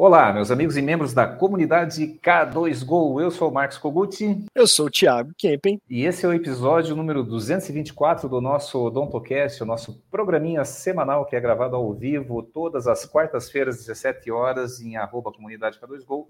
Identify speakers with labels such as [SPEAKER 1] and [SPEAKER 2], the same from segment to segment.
[SPEAKER 1] Olá, meus amigos e membros da comunidade K2Go. Eu sou o Marcos Koguti.
[SPEAKER 2] Eu sou o Thiago Kempen.
[SPEAKER 1] E esse é o episódio número 224 do nosso Odontocast, o nosso programinha semanal que é gravado ao vivo todas as quartas-feiras, 17 horas, em @comunidade K2Go,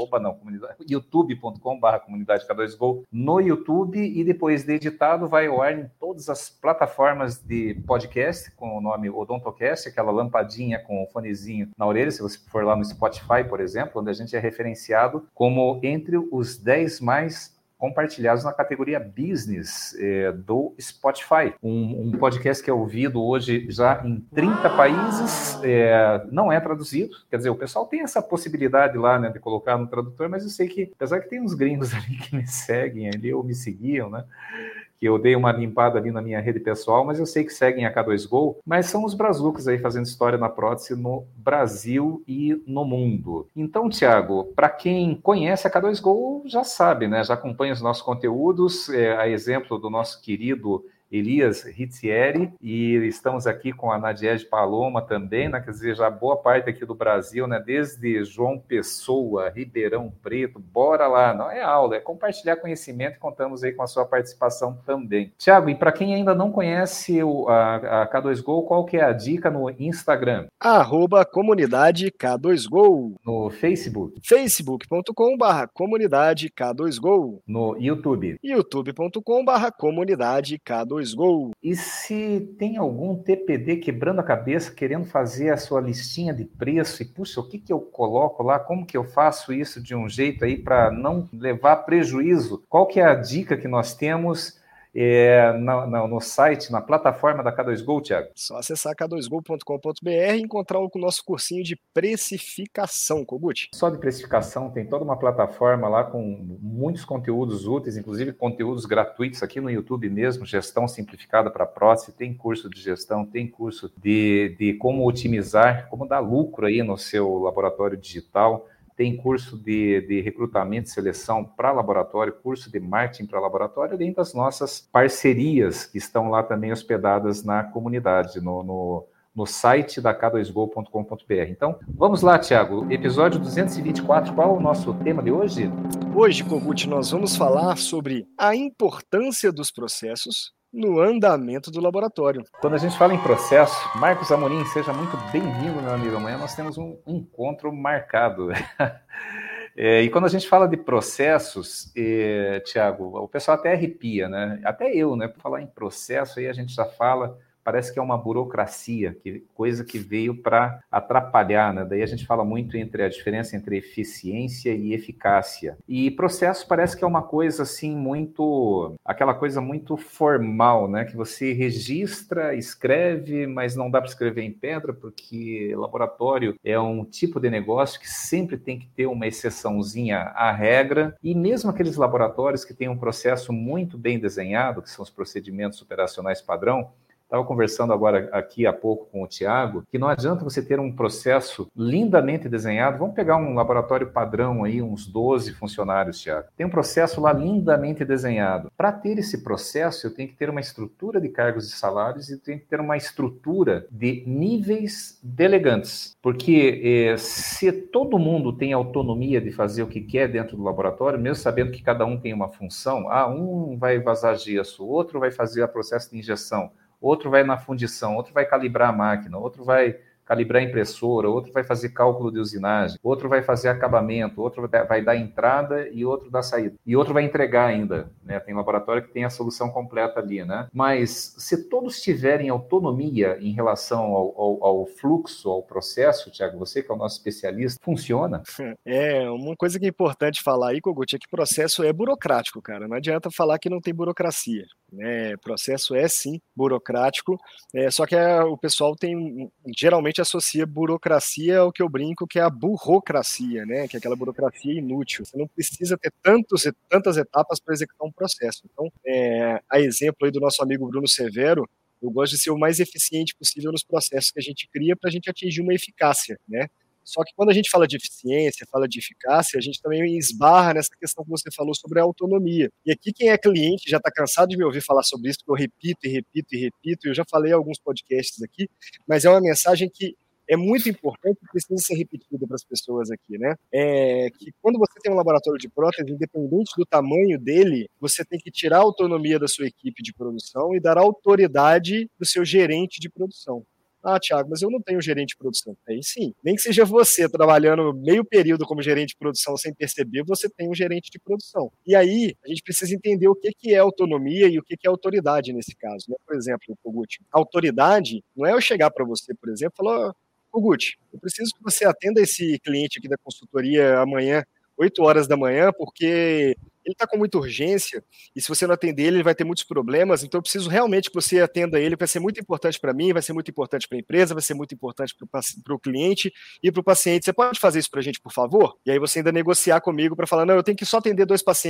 [SPEAKER 1] youtube.com/comunidade K2Go no YouTube, e depois de editado vai ao ar em todas as plataformas de podcast com o nome Odontocast, aquela lampadinha com o fonezinho na orelha, se você for lá no Spotify, por exemplo, onde a gente é referenciado como entre os 10 mais compartilhados na categoria Business do Spotify. Um podcast que é ouvido hoje já em 30 países, não é traduzido, quer dizer, o pessoal tem essa possibilidade lá, né, de colocar no tradutor, mas eu sei que, apesar que tem uns gringos ali que me seguem ali, ou me seguiam, né, que eu dei uma limpada ali na minha rede pessoal, mas eu sei que seguem a K2Go, mas são os brazucas aí fazendo história na prótese no Brasil e no mundo. Então, Thiago, para quem conhece a K2Go já sabe, né? Já acompanha os nossos conteúdos, a exemplo do nosso querido Elias Rizzieri, e estamos aqui com a Nadiege Paloma também, né? Quer dizer, já boa parte aqui do Brasil, né? Desde João Pessoa, Ribeirão Preto, bora lá, não é aula, é compartilhar conhecimento, e contamos aí com a sua participação também. Tiago, e para quem ainda não conhece a K2Go, qual que é a dica no Instagram?
[SPEAKER 2] @comunidade K2Go.
[SPEAKER 1] No Facebook?
[SPEAKER 2] facebook.com/comunidade K2Go.
[SPEAKER 1] No YouTube?
[SPEAKER 2] youtube.com/comunidade K2Go.
[SPEAKER 1] E se tem algum TPD quebrando a cabeça, querendo fazer a sua listinha de preço, e puxa, o que eu coloco lá, como que eu faço isso de um jeito aí para não levar prejuízo? Qual que é a dica que nós temos no site, na plataforma da K2Go, Thiago?
[SPEAKER 2] Só acessar k2go.com.br e encontrar o nosso cursinho de precificação, Koguti.
[SPEAKER 1] Só de precificação, tem toda uma plataforma lá com muitos conteúdos úteis, inclusive conteúdos gratuitos aqui no YouTube mesmo, gestão simplificada para prótese, tem curso de gestão, tem curso de como otimizar, como dar lucro aí no seu laboratório digital, tem curso de recrutamento e seleção para laboratório, curso de marketing para laboratório, além das nossas parcerias que estão lá também hospedadas na comunidade, no site da k2go.com.br. Então, vamos lá, Thiago. Episódio 224, qual é o nosso tema de hoje?
[SPEAKER 2] Hoje, Koguti, nós vamos falar sobre a importância dos processos no andamento do laboratório.
[SPEAKER 1] Quando a gente fala em processo, Marcos Amorim, seja muito bem-vindo, meu amigo. Amanhã nós temos um encontro marcado. E quando a gente fala de processos, Thiago, o pessoal até arrepia, né? Até eu, né? Por falar em processo, aí a gente já fala, parece que é uma burocracia, coisa que veio para atrapalhar, né? Daí a gente fala muito entre a diferença entre eficiência e eficácia. E processo parece que é uma coisa assim aquela coisa muito formal, né? Que você registra, escreve, mas não dá para escrever em pedra, porque laboratório é um tipo de negócio que sempre tem que ter uma exceçãozinha à regra, e mesmo aqueles laboratórios que têm um processo muito bem desenhado, que são os procedimentos operacionais padrão. Estava conversando agora aqui há pouco com o Thiago, que não adianta você ter um processo lindamente desenhado. Vamos pegar um laboratório padrão aí, uns 12 funcionários, Thiago. Tem um processo lá lindamente desenhado. Para ter esse processo, eu tenho que ter uma estrutura de cargos e salários, e eu tenho que ter uma estrutura de níveis delegantes. Porque se todo mundo tem autonomia de fazer o que quer dentro do laboratório, mesmo sabendo que cada um tem uma função, um vai vazar gesso, o outro vai fazer o processo de injeção, outro vai na fundição, outro vai calibrar a máquina, outro vai calibrar a impressora, outro vai fazer cálculo de usinagem, outro vai fazer acabamento, outro vai dar entrada e outro dar saída. E outro vai entregar ainda, né? Tem laboratório que tem a solução completa ali, né? Mas se todos tiverem autonomia em relação ao fluxo, ao processo, Thiago, você que é o nosso especialista, funciona?
[SPEAKER 2] Uma coisa que é importante falar aí, Koguti, é que processo é burocrático, cara. Não adianta falar que não tem burocracia. Processo é sim burocrático, só que o pessoal geralmente associa burocracia ao que eu brinco que é a burocracia, né? Que é aquela burocracia inútil. Você não precisa ter tantas etapas para executar um processo. Então, a exemplo aí do nosso amigo Bruno Severo, eu gosto de ser o mais eficiente possível nos processos que a gente cria para a gente atingir uma eficácia, né? Só que quando a gente fala de eficiência, fala de eficácia, a gente também esbarra nessa questão que você falou sobre a autonomia. E aqui quem é cliente já está cansado de me ouvir falar sobre isso, porque eu repito, e eu já falei em alguns podcasts aqui, mas é uma mensagem que é muito importante e precisa ser repetido para as pessoas aqui, né? Que quando você tem um laboratório de prótese, independente do tamanho dele, você tem que tirar a autonomia da sua equipe de produção e dar autoridade do seu gerente de produção. Ah, Thiago, mas eu não tenho gerente de produção. Tem sim. Nem que seja você trabalhando meio período como gerente de produção sem perceber, você tem um gerente de produção. E aí, a gente precisa entender o que é autonomia e o que é autoridade nesse caso, né? Por exemplo, Kogut, autoridade não é eu chegar para você, por exemplo, e falar, Kogut, eu preciso que você atenda esse cliente aqui da consultoria amanhã, 8 horas da manhã, porque ele está com muita urgência, e se você não atender ele vai ter muitos problemas, então eu preciso realmente que você atenda ele, vai ser muito importante para mim, vai ser muito importante para a empresa, vai ser muito importante para o cliente e para o paciente. Você pode fazer isso para a gente, por favor? E aí você ainda negociar comigo para falar, não, eu tenho que só atender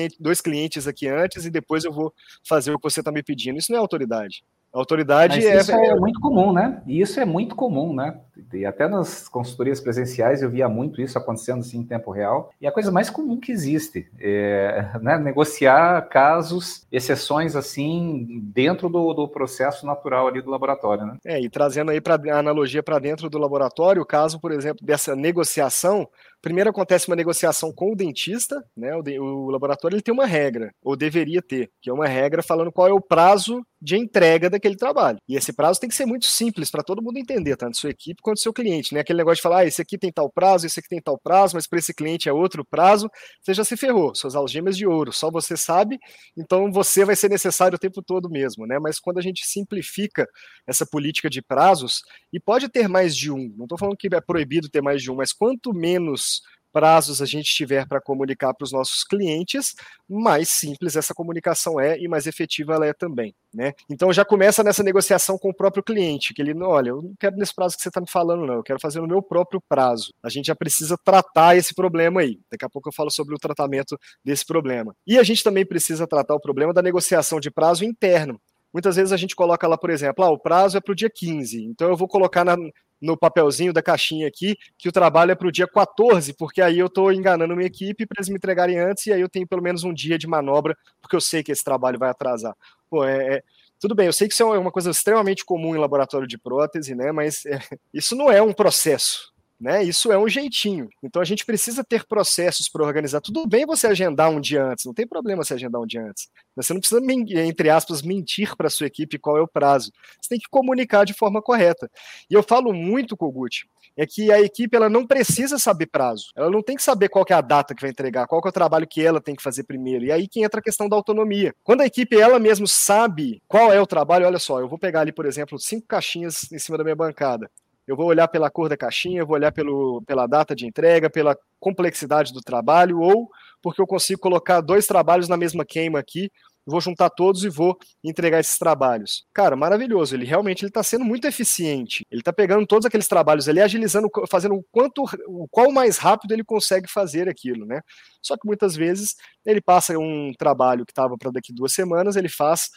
[SPEAKER 2] 2 clientes aqui antes e depois eu vou fazer o que você está me pedindo. Isso não é autoridade. A autoridade
[SPEAKER 1] isso é muito comum, né? E isso é muito comum, né? E até nas consultorias presenciais eu via muito isso acontecendo assim em tempo real. E a coisa mais comum que existe é, né, negociar casos, exceções assim, dentro do processo natural ali do laboratório, né?
[SPEAKER 2] E trazendo aí para a analogia para dentro do laboratório, o caso, por exemplo, dessa negociação, primeiro acontece uma negociação com o dentista, né? O laboratório ele tem uma regra, ou deveria ter, que é uma regra falando qual é o prazo de entrega daquele trabalho. E esse prazo tem que ser muito simples para todo mundo entender, tanto sua equipe quanto seu cliente, né? Aquele negócio de falar, esse aqui tem tal prazo, esse aqui tem tal prazo, mas para esse cliente é outro prazo, você já se ferrou, suas algemas de ouro, só você sabe, então você vai ser necessário o tempo todo mesmo, né? Mas quando a gente simplifica essa política de prazos, e pode ter mais de um, não estou falando que é proibido ter mais de um, mas quanto menos prazos a gente tiver para comunicar para os nossos clientes, mais simples essa comunicação é e mais efetiva ela é também, né? Então já começa nessa negociação com o próprio cliente, que ele, olha, eu não quero nesse prazo que você está me falando, não, eu quero fazer no meu próprio prazo. A gente já precisa tratar esse problema aí. Daqui a pouco eu falo sobre o tratamento desse problema. E a gente também precisa tratar o problema da negociação de prazo interno. Muitas vezes a gente coloca lá, por exemplo, o prazo é para o dia 15, então eu vou colocar no papelzinho da caixinha aqui que o trabalho é para o dia 14, porque aí eu estou enganando minha equipe para eles me entregarem antes e aí eu tenho pelo menos um dia de manobra, porque eu sei que esse trabalho vai atrasar. Pô, tudo bem, eu sei que isso é uma coisa extremamente comum em laboratório de prótese, né? Mas isso não é um processo. Né? Isso é um jeitinho. Então a gente precisa ter processos para organizar. Tudo bem você agendar um dia antes, não tem problema você agendar um dia antes. Você não precisa, entre aspas, mentir para a sua equipe qual é o prazo. Você tem que comunicar de forma correta. E eu falo muito, Kogut, é que a equipe ela não precisa saber prazo. Ela não tem que saber qual que é a data que vai entregar, qual que é o trabalho que ela tem que fazer primeiro. E aí que entra a questão da autonomia. Quando a equipe ela mesmo sabe qual é o trabalho, olha só, eu vou pegar ali, por exemplo, 5 caixinhas em cima da minha bancada. Eu vou olhar pela cor da caixinha, eu vou olhar pela data de entrega, pela complexidade do trabalho, ou porque eu consigo colocar 2 trabalhos na mesma queima aqui, vou juntar todos e vou entregar esses trabalhos. Cara, maravilhoso, ele realmente está sendo muito eficiente. Ele está pegando todos aqueles trabalhos ali, agilizando, fazendo qual mais rápido ele consegue fazer aquilo, né? Só que muitas vezes ele passa um trabalho que estava para daqui 2 semanas, ele faz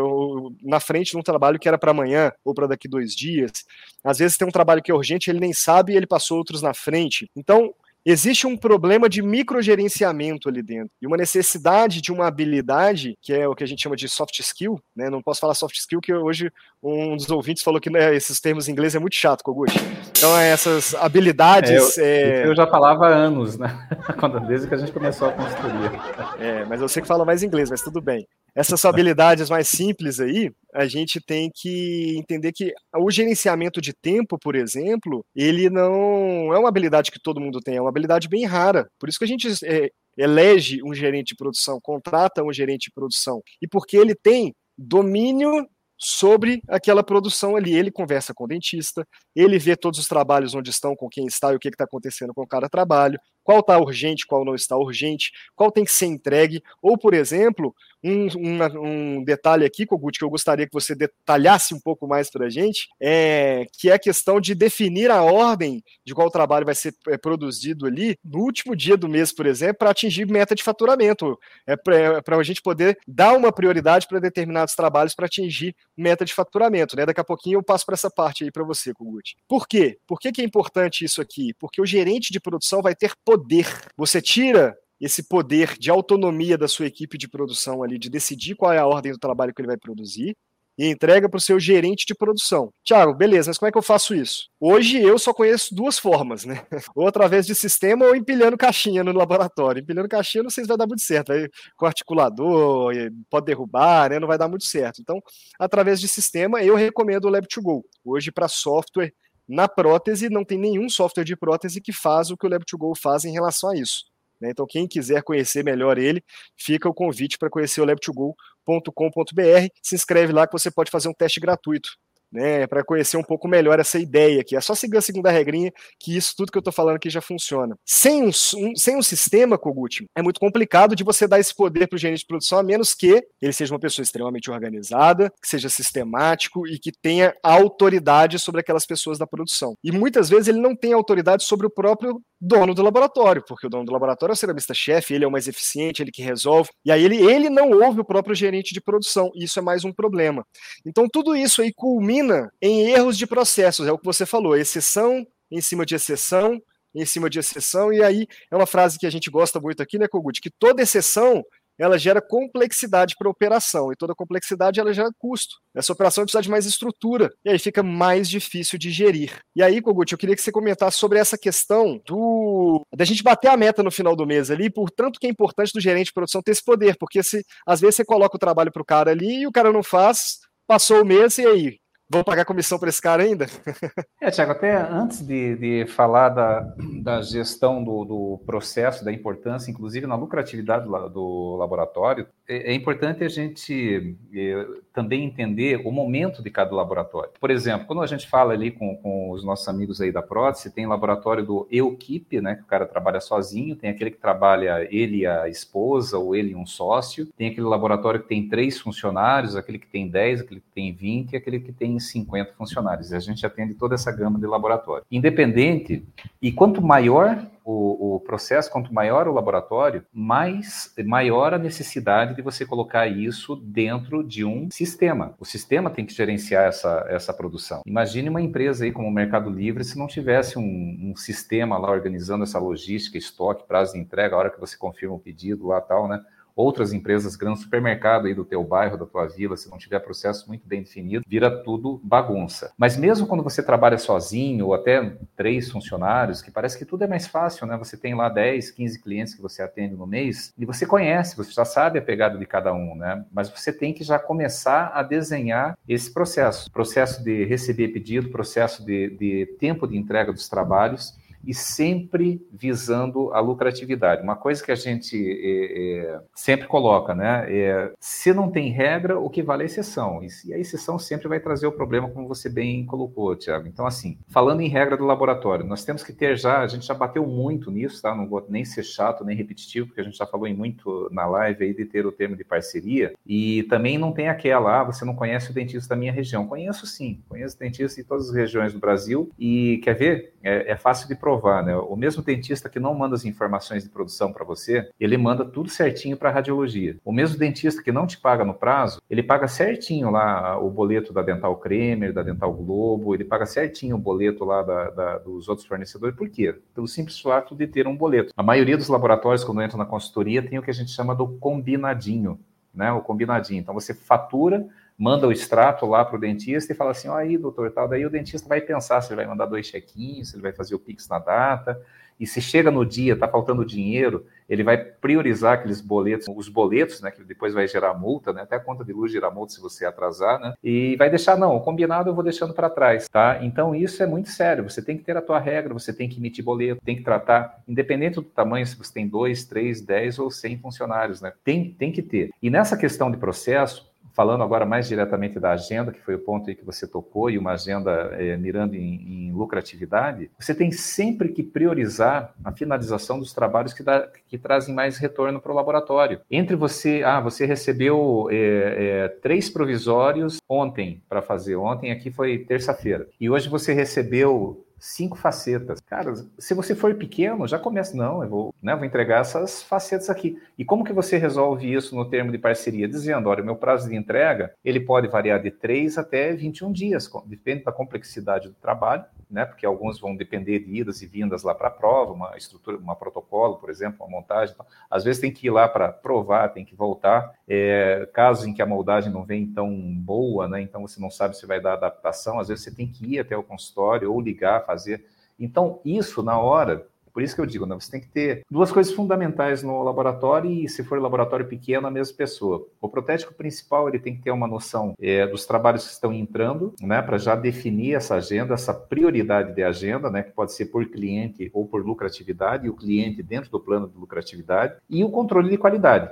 [SPEAKER 2] na frente de um trabalho que era para amanhã ou para daqui 2 dias. Às vezes tem um trabalho que é urgente, ele nem sabe e ele passou outros na frente. Então, existe um problema de microgerenciamento ali dentro e uma necessidade de uma habilidade, que é o que a gente chama de soft skill, né? Não posso falar soft skill, que hoje um dos ouvintes falou que né, esses termos em inglês é muito chato, Kogut. Então, essas habilidades...
[SPEAKER 1] Eu já falava há anos, né? Desde que a gente começou a consultoria.
[SPEAKER 2] Mas eu sei que fala mais inglês, mas tudo bem. Essas habilidades mais simples aí, a gente tem que entender que o gerenciamento de tempo, por exemplo, ele não é uma habilidade que todo mundo tem, é uma habilidade bem rara. Por isso que a gente elege um gerente de produção, contrata um gerente de produção. E porque ele tem domínio sobre aquela produção ali. Ele conversa com o dentista, ele vê todos os trabalhos onde estão, com quem está e o que está acontecendo com cada trabalho, qual está urgente, qual não está urgente, qual tem que ser entregue, ou, por exemplo, um detalhe aqui, Kogut, que eu gostaria que você detalhasse um pouco mais para a gente, que é a questão de definir a ordem de qual trabalho vai ser produzido ali no último dia do mês, por exemplo, para atingir meta de faturamento, para a gente poder dar uma prioridade para determinados trabalhos para atingir meta de faturamento, né? Daqui a pouquinho eu passo para essa parte aí para você, Kogut. Por quê? Por que é importante isso aqui? Porque o gerente de produção vai ter poder. Você tira esse poder de autonomia da sua equipe de produção ali, de decidir qual é a ordem do trabalho que ele vai produzir, e entrega para o seu gerente de produção. Thiago, beleza, mas como é que eu faço isso? Hoje eu só conheço duas formas, né? Ou através de sistema ou empilhando caixinha no laboratório. Empilhando caixinha não sei se vai dar muito certo, vai com articulador, pode derrubar, né? Não vai dar muito certo. Então, através de sistema, eu recomendo o Lab2Go. Hoje, para software na prótese, não tem nenhum software de prótese que faz o que o Lab2Go faz em relação a isso. Então, quem quiser conhecer melhor ele, fica o convite para conhecer o lab2go.com.br. Se inscreve lá que você pode fazer um teste gratuito, né, para conhecer um pouco melhor essa ideia aqui. É só seguir a segunda regrinha, que isso tudo que eu estou falando aqui já funciona. Sem um sistema, Kogut, é muito complicado de você dar esse poder para o gerente de produção, a menos que ele seja uma pessoa extremamente organizada, que seja sistemático e que tenha autoridade sobre aquelas pessoas da produção. E muitas vezes ele não tem autoridade sobre o próprio dono do laboratório, porque o dono do laboratório é o ceramista-chefe, ele é o mais eficiente, ele que resolve, e aí ele não ouve o próprio gerente de produção, e isso é mais um problema. Então tudo isso aí culmina em erros de processos, é o que você falou, exceção em cima de exceção, em cima de exceção, e aí é uma frase que a gente gosta muito aqui, né, Kogut, que toda exceção ela gera complexidade para a operação, e toda complexidade ela gera custo. Essa operação precisa de mais estrutura, e aí fica mais difícil de gerir. E aí, Kogut, eu queria que você comentasse sobre essa questão da gente bater a meta no final do mês ali, por tanto que é importante do gerente de produção ter esse poder, porque às vezes você coloca o trabalho para o cara ali e o cara não faz, passou o mês, e aí? Vou pagar comissão para esse cara ainda?
[SPEAKER 1] Thiago, até antes de falar da gestão do processo, da importância, inclusive na lucratividade do laboratório, é importante a gente também entender o momento de cada laboratório. Por exemplo, quando a gente fala ali com os nossos amigos aí da prótese, tem laboratório do eu-keep, né, que o cara trabalha sozinho, tem aquele que trabalha ele e a esposa, ou ele e um sócio, tem aquele laboratório que tem 3 funcionários, aquele que tem 10, aquele que tem 20 e aquele que tem 50 funcionários. E a gente atende toda essa gama de laboratório. Independente, e quanto maior o processo, quanto maior o laboratório, maior a necessidade de você colocar isso dentro de um sistema. O sistema tem que gerenciar essa produção. Imagine uma empresa aí como o Mercado Livre, se não tivesse um sistema lá organizando essa logística, estoque, prazo de entrega, a hora que você confirma o pedido lá tal, né? Outras empresas, grandes supermercado aí do teu bairro, da tua vila, se não tiver processo muito bem definido, vira tudo bagunça. Mas mesmo quando você trabalha sozinho, ou até 3 funcionários, que parece que tudo é mais fácil, né? Você tem lá 10, 15 clientes que você atende no mês, e você conhece, você já sabe a pegada de cada um, né? Mas você tem que já começar a desenhar esse processo. Processo de receber pedido, processo de tempo de entrega dos trabalhos, e sempre visando a lucratividade. Uma coisa que a gente sempre coloca, né? Se não tem regra, o que vale é a exceção. E a exceção sempre vai trazer o problema, como você bem colocou, Thiago. Então, assim, falando em regra do laboratório, nós temos que ter a gente já bateu muito nisso, tá? Não vou nem ser chato, nem repetitivo, porque a gente já falou muito na live aí de ter o termo de parceria. E também não tem aquela, você não conhece o dentista da minha região. Conheço sim, conheço dentistas de todas as regiões do Brasil. E quer ver? É fácil de provar. Né? O mesmo dentista que não manda as informações de produção para você, ele manda tudo certinho para a radiologia. O mesmo dentista que não te paga no prazo, ele paga certinho lá o boleto da Dental Kremer, da Dental Globo, ele paga certinho o boleto lá dos outros fornecedores. Por quê? Pelo simples fato de ter um boleto. A maioria dos laboratórios, quando entram na consultoria, tem o que a gente chama do combinadinho, né? O combinadinho. Então, você fatura, manda o extrato lá para o dentista e fala assim, aí, doutor, tal. Daí o dentista vai pensar se ele vai mandar 2 chequinhos, se ele vai fazer o Pix na data, e se chega no dia, está faltando dinheiro, ele vai priorizar aqueles boletos, os boletos, né, que depois vai gerar multa, né, até a conta de luz gera multa se você atrasar, né, e vai deixar, não, o combinado eu vou deixando para trás, tá? Então isso é muito sério, você tem que ter a tua regra, você tem que emitir boleto, tem que tratar, independente do tamanho, se você tem 2, 3, 10 ou 100 funcionários, né, tem que ter. E nessa questão de processo, falando agora mais diretamente da agenda, que foi o ponto aí que você tocou, e uma agenda mirando em lucratividade, você tem sempre que priorizar a finalização dos trabalhos que trazem mais retorno para o laboratório. Entre você recebeu 3 provisórios ontem para fazer, ontem aqui foi terça-feira, e hoje você recebeu 5 facetas. Cara, se você for pequeno, já começa, não, eu vou entregar essas facetas aqui. E como que você resolve isso no termo de parceria? Dizendo, olha, o meu prazo de entrega, ele pode variar de 3 até 21 dias, depende da complexidade do trabalho, né? Porque alguns vão depender de idas e vindas lá para a prova, uma estrutura, um protocolo, por exemplo, uma montagem. Então, às vezes tem que ir lá para provar, tem que voltar. Casos em que a moldagem não vem tão boa, né? Então você não sabe se vai dar adaptação, às vezes você tem que ir até o consultório ou ligar, fazer. Então, isso na hora... Por isso que eu digo, né, você tem que ter duas coisas fundamentais no laboratório e, se for laboratório pequeno, a mesma pessoa. O protético principal, ele tem que ter uma noção dos trabalhos que estão entrando, né, para já definir essa agenda, essa prioridade de agenda, né, que pode ser por cliente ou por lucratividade, e o cliente dentro do plano de lucratividade, e o controle de qualidade.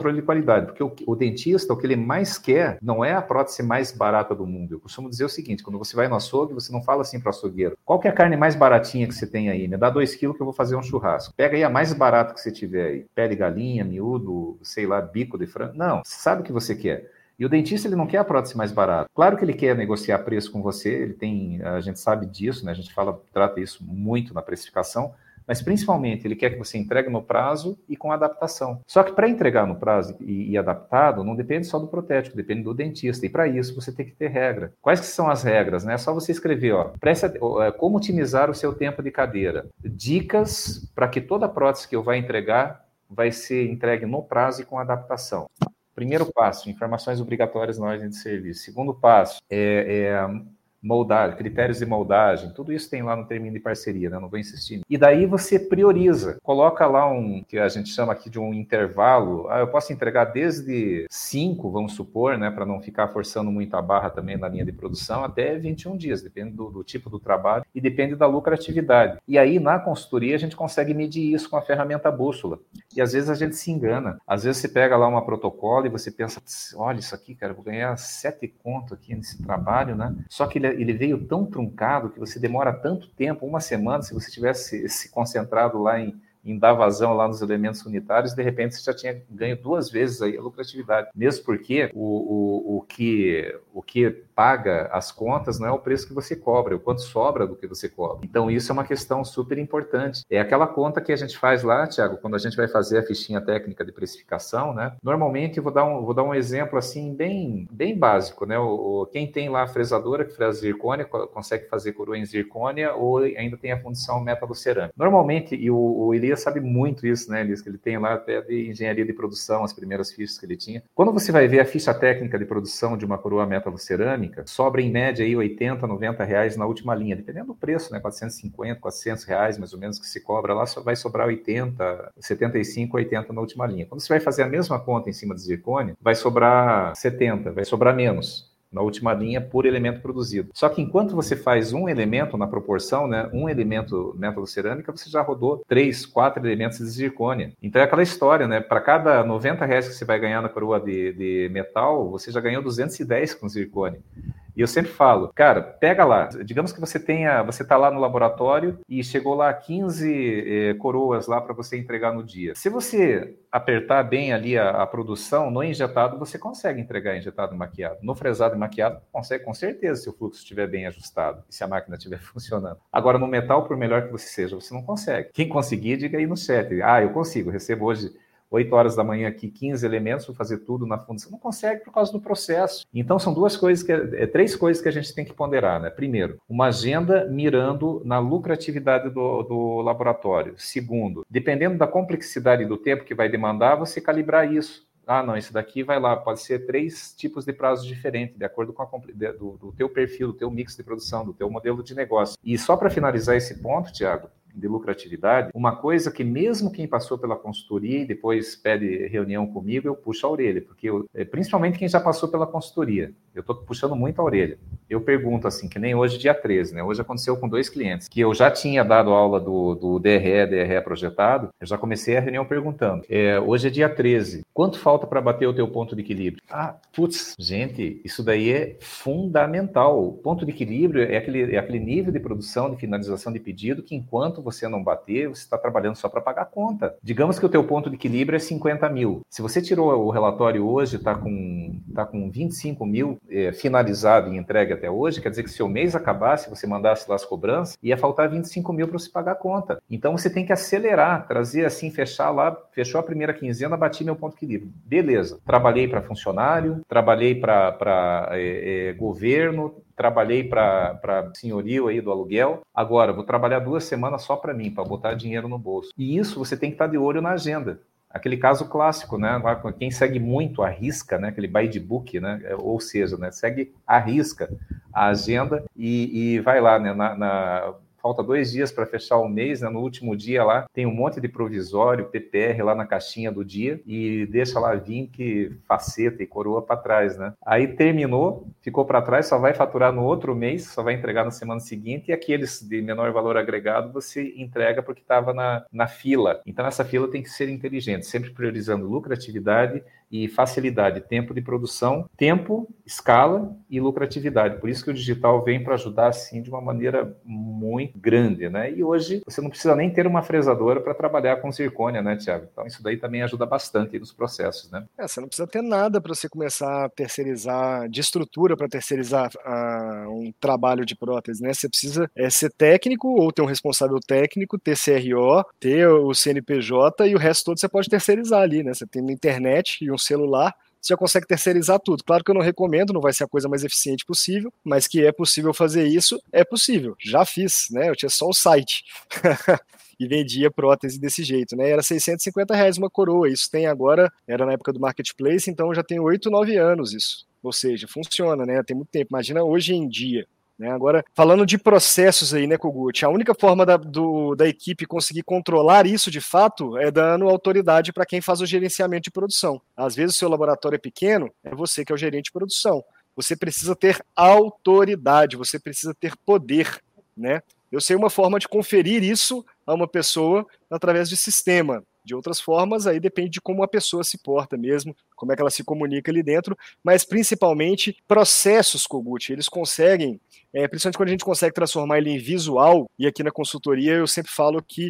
[SPEAKER 1] Porque o dentista, o que ele mais quer não é a prótese mais barata do mundo. Eu costumo dizer o seguinte, quando você vai no açougue, você não fala assim para o açougueiro, qual que é a carne mais baratinha que você tem aí? Me dá 2 quilos que eu vou fazer um churrasco. Pega aí a mais barata que você tiver aí. Pé de galinha, miúdo, sei lá, bico de frango. Não, você sabe o que você quer. E o dentista, ele não quer a prótese mais barata. Claro que ele quer negociar preço com você, a gente sabe disso, né? A gente trata isso muito na precificação, mas principalmente ele quer que você entregue no prazo e com adaptação. Só que para entregar no prazo e adaptado, não depende só do protético, depende do dentista. E para isso você tem que ter regra. Quais que são as regras? Né? É só você escrever, como otimizar o seu tempo de cadeira. Dicas para que toda prótese que eu vai entregar vai ser entregue no prazo e com adaptação. Primeiro passo, informações obrigatórias na ordem de serviço. Segundo passo, moldagem, critérios de moldagem, tudo isso tem lá no termino de parceria, né? Não vou insistir. E daí você prioriza, coloca lá que a gente chama aqui de um intervalo. Eu posso entregar desde 5, vamos supor, né? Para não ficar forçando muito a barra também na linha de produção, até 21 dias, depende do tipo do trabalho e depende da lucratividade. E aí, na consultoria, a gente consegue medir isso com a ferramenta bússola. E às vezes a gente se engana. Às vezes você pega lá uma protocolo e você pensa, olha isso aqui, cara, eu vou ganhar 7 conto aqui nesse trabalho, né? Só que ele veio tão truncado que você demora tanto tempo, uma semana, se você tivesse se concentrado lá em dar vazão lá nos elementos unitários, de repente você já tinha ganho 2 vezes aí a lucratividade. Mesmo porque o que paga as contas não é o preço que você cobra, é o quanto sobra do que você cobra. Então isso é uma questão super importante. É aquela conta que a gente faz lá, Thiago, quando a gente vai fazer a fichinha técnica de precificação, né? Normalmente eu vou dar um exemplo assim bem básico, né? Quem tem lá a fresadora que fresa zircônia consegue fazer coroa em zircônia ou ainda tem a fundição metalocerâmica. Normalmente, e o Elias sabe muito isso, né, Elias, que ele tem lá até de engenharia de produção, as primeiras fichas que ele tinha. Quando você vai ver a ficha técnica de produção de uma coroa metalocerâmica, sobra em média aí 80, 90 reais na última linha, dependendo do preço, né, 450, 400 reais mais ou menos que se cobra lá, só vai sobrar 80, 75, 80 na última linha. Quando você vai fazer a mesma conta em cima de zircônia, vai sobrar 70, vai sobrar menos na última linha por elemento produzido. Só que enquanto você faz um elemento na proporção, né, um elemento metalocerâmica, você já rodou 3, 4 elementos de zircônia. Então é aquela história, né? Para cada 90 reais que você vai ganhar na coroa de metal, você já ganhou 210 com zircônia. E eu sempre falo, cara, pega lá, digamos que você está lá no laboratório e chegou lá 15 coroas lá para você entregar no dia. Se você apertar bem ali a produção, no injetado você consegue entregar injetado e maquiado. No fresado e maquiado, consegue com certeza se o fluxo estiver bem ajustado e se a máquina estiver funcionando. Agora, no metal, por melhor que você seja, você não consegue. Quem conseguir, diga aí no chat. Eu consigo, recebo hoje 8 horas da manhã aqui, 15 elementos, vou fazer tudo na fundição. Não consegue por causa do processo. Então, são 3 coisas que a gente tem que ponderar, né? Primeiro, uma agenda mirando na lucratividade do laboratório. Segundo, dependendo da complexidade do tempo que vai demandar, você calibrar isso. Não, isso daqui vai lá, pode ser 3 tipos de prazos diferentes, de acordo com do teu perfil, do teu mix de produção, do teu modelo de negócio. E só para finalizar esse ponto, Thiago, de lucratividade, uma coisa que mesmo quem passou pela consultoria e depois pede reunião comigo, eu puxo a orelha, porque principalmente quem já passou pela consultoria, eu estou puxando muito a orelha. Eu pergunto assim, que nem hoje, dia 13, né? Hoje aconteceu com 2 clientes, que eu já tinha dado aula do DRE projetado, eu já comecei a reunião perguntando, hoje é dia 13, quanto falta para bater o teu ponto de equilíbrio? Gente, isso daí é fundamental. O ponto de equilíbrio é aquele nível de produção, de finalização de pedido, que enquanto você não bater, você está trabalhando só para pagar a conta. Digamos que o teu ponto de equilíbrio é 50 mil. Se você tirou o relatório hoje, está com 25 mil, finalizado e entregue até hoje, quer dizer que se o mês acabasse, você mandasse lá as cobranças, ia faltar 25 mil para você pagar a conta. Então você tem que acelerar, trazer assim, fechar lá, fechou a primeira quinzena, bati meu ponto de equilíbrio. Beleza, trabalhei para funcionário, trabalhei para governo, trabalhei para senhorio aí do aluguel, agora vou trabalhar 2 semanas só para mim, para botar dinheiro no bolso. E isso você tem que estar de olho na agenda. Aquele caso clássico, né? Quem segue muito a risca, né? Aquele by the book, né? Ou seja, né? Segue a risca a agenda e vai lá, né? Falta 2 dias para fechar o mês, né? No último dia lá tem um monte de provisório, PPR lá na caixinha do dia e deixa lá vinque, faceta e coroa para trás, né? Aí terminou, ficou para trás, só vai faturar no outro mês, só vai entregar na semana seguinte e aqueles de menor valor agregado você entrega porque estava na fila. Então essa fila tem que ser inteligente, sempre priorizando lucratividade e facilidade, tempo de produção, tempo, escala e lucratividade. Por isso que o digital vem para ajudar assim de uma maneira muito grande, né? E hoje você não precisa nem ter uma fresadora para trabalhar com zircônia, né, Thiago? Então isso daí também ajuda bastante nos processos, né?
[SPEAKER 2] Você não precisa ter nada para você começar a terceirizar, de estrutura para terceirizar um trabalho de prótese, né? Você precisa ser técnico ou ter um responsável técnico, ter CRO, ter o CNPJ e o resto todo você pode terceirizar ali, né? Você tem uma internet e um celular, você já consegue terceirizar tudo. Claro que eu não recomendo, não vai ser a coisa mais eficiente possível, mas que é possível fazer isso, é possível. Já fiz, né? Eu tinha só o site e vendia prótese desse jeito, né? Era R$650 uma coroa. Isso tem agora, era na época do Marketplace, então já tem 8, 9 anos isso. Ou seja, funciona, né? Tem muito tempo. Imagina hoje em dia. Né? Agora, falando de processos aí, né, Kogut? A única forma da equipe conseguir controlar isso de fato é dando autoridade para quem faz o gerenciamento de produção. Às vezes o seu laboratório é pequeno, é você que é o gerente de produção. Você precisa ter autoridade, você precisa ter poder, né? Eu sei uma forma de conferir isso a uma pessoa através de sistema. De outras formas, aí depende de como a pessoa se porta mesmo, como é que ela se comunica ali dentro, mas principalmente processos, Kogut, eles conseguem, principalmente quando a gente consegue transformar ele em visual, e aqui na consultoria eu sempre falo que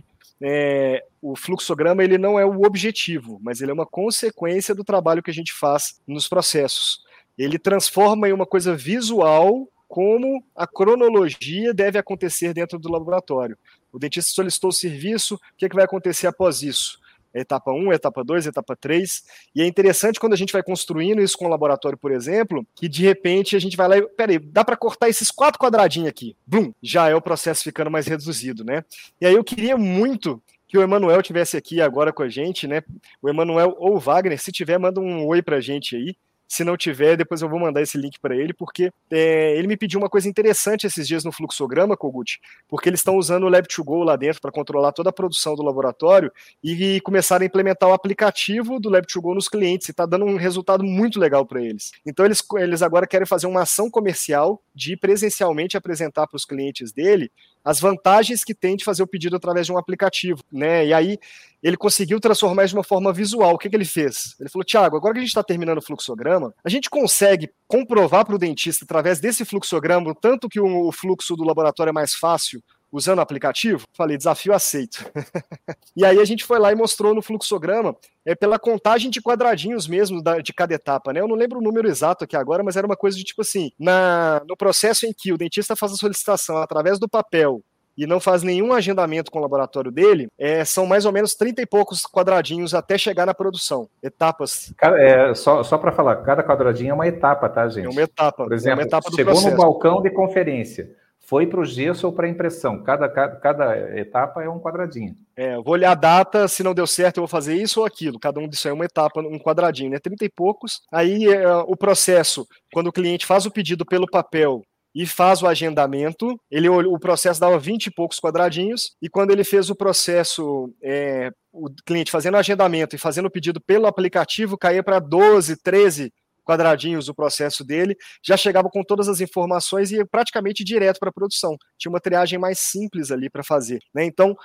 [SPEAKER 2] o fluxograma ele não é o objetivo, mas ele é uma consequência do trabalho que a gente faz nos processos. Ele transforma em uma coisa visual como a cronologia deve acontecer dentro do laboratório. O dentista solicitou o serviço, o que vai acontecer após isso? Etapa 1, etapa 2, etapa 3. E é interessante quando a gente vai construindo isso com o laboratório, por exemplo, que de repente a gente vai lá e, peraí, dá para cortar esses 4 quadradinhos aqui. Blum, já é o processo ficando mais reduzido, né? E aí eu queria muito que o Emanuel tivesse aqui agora com a gente, né? O Emanuel ou o Wagner, se tiver, manda um oi pra gente aí. Se não tiver, depois eu vou mandar esse link para ele, porque ele me pediu uma coisa interessante esses dias no fluxograma, Kogut, porque eles estão usando o Lab2Go lá dentro para controlar toda a produção do laboratório e começaram a implementar o aplicativo do Lab2Go nos clientes, e está dando um resultado muito legal para eles. Então eles agora querem fazer uma ação comercial de ir presencialmente apresentar para os clientes dele as vantagens que tem de fazer o pedido através de um aplicativo, né? E aí ele conseguiu transformar isso de uma forma visual. O que ele fez? Ele falou, Thiago, agora que a gente está terminando o fluxograma, a gente consegue comprovar para o dentista, através desse fluxograma, o tanto que o fluxo do laboratório é mais fácil usando o aplicativo? Falei, desafio aceito. E aí a gente foi lá e mostrou no fluxograma, pela contagem de quadradinhos mesmo de cada etapa, né? Eu não lembro o número exato aqui agora, mas era uma coisa de tipo assim, no processo em que o dentista faz a solicitação através do papel e não faz nenhum agendamento com o laboratório dele, são mais ou menos 30 e poucos quadradinhos até chegar na produção. Etapas.
[SPEAKER 1] Só para falar, cada quadradinho é uma etapa, tá, gente?
[SPEAKER 2] É uma etapa.
[SPEAKER 1] Por exemplo,
[SPEAKER 2] é uma etapa do
[SPEAKER 1] chegou
[SPEAKER 2] processo.
[SPEAKER 1] no balcão de conferência, foi para o gesso ou para a impressão. Cada etapa é um quadradinho.
[SPEAKER 2] Eu vou olhar a data, se não deu certo eu vou fazer isso ou aquilo. Cada um disso é uma etapa, um quadradinho, né? 30 e poucos. Aí o processo, quando o cliente faz o pedido pelo papel e faz o agendamento, o processo dava 20 e poucos quadradinhos, e quando ele fez o processo, o cliente fazendo o agendamento e fazendo o pedido pelo aplicativo, caía para 12, 13 quadradinhos o processo dele, já chegava com todas as informações e ia praticamente direto para a produção. Tinha uma triagem mais simples ali para fazer, né? Então,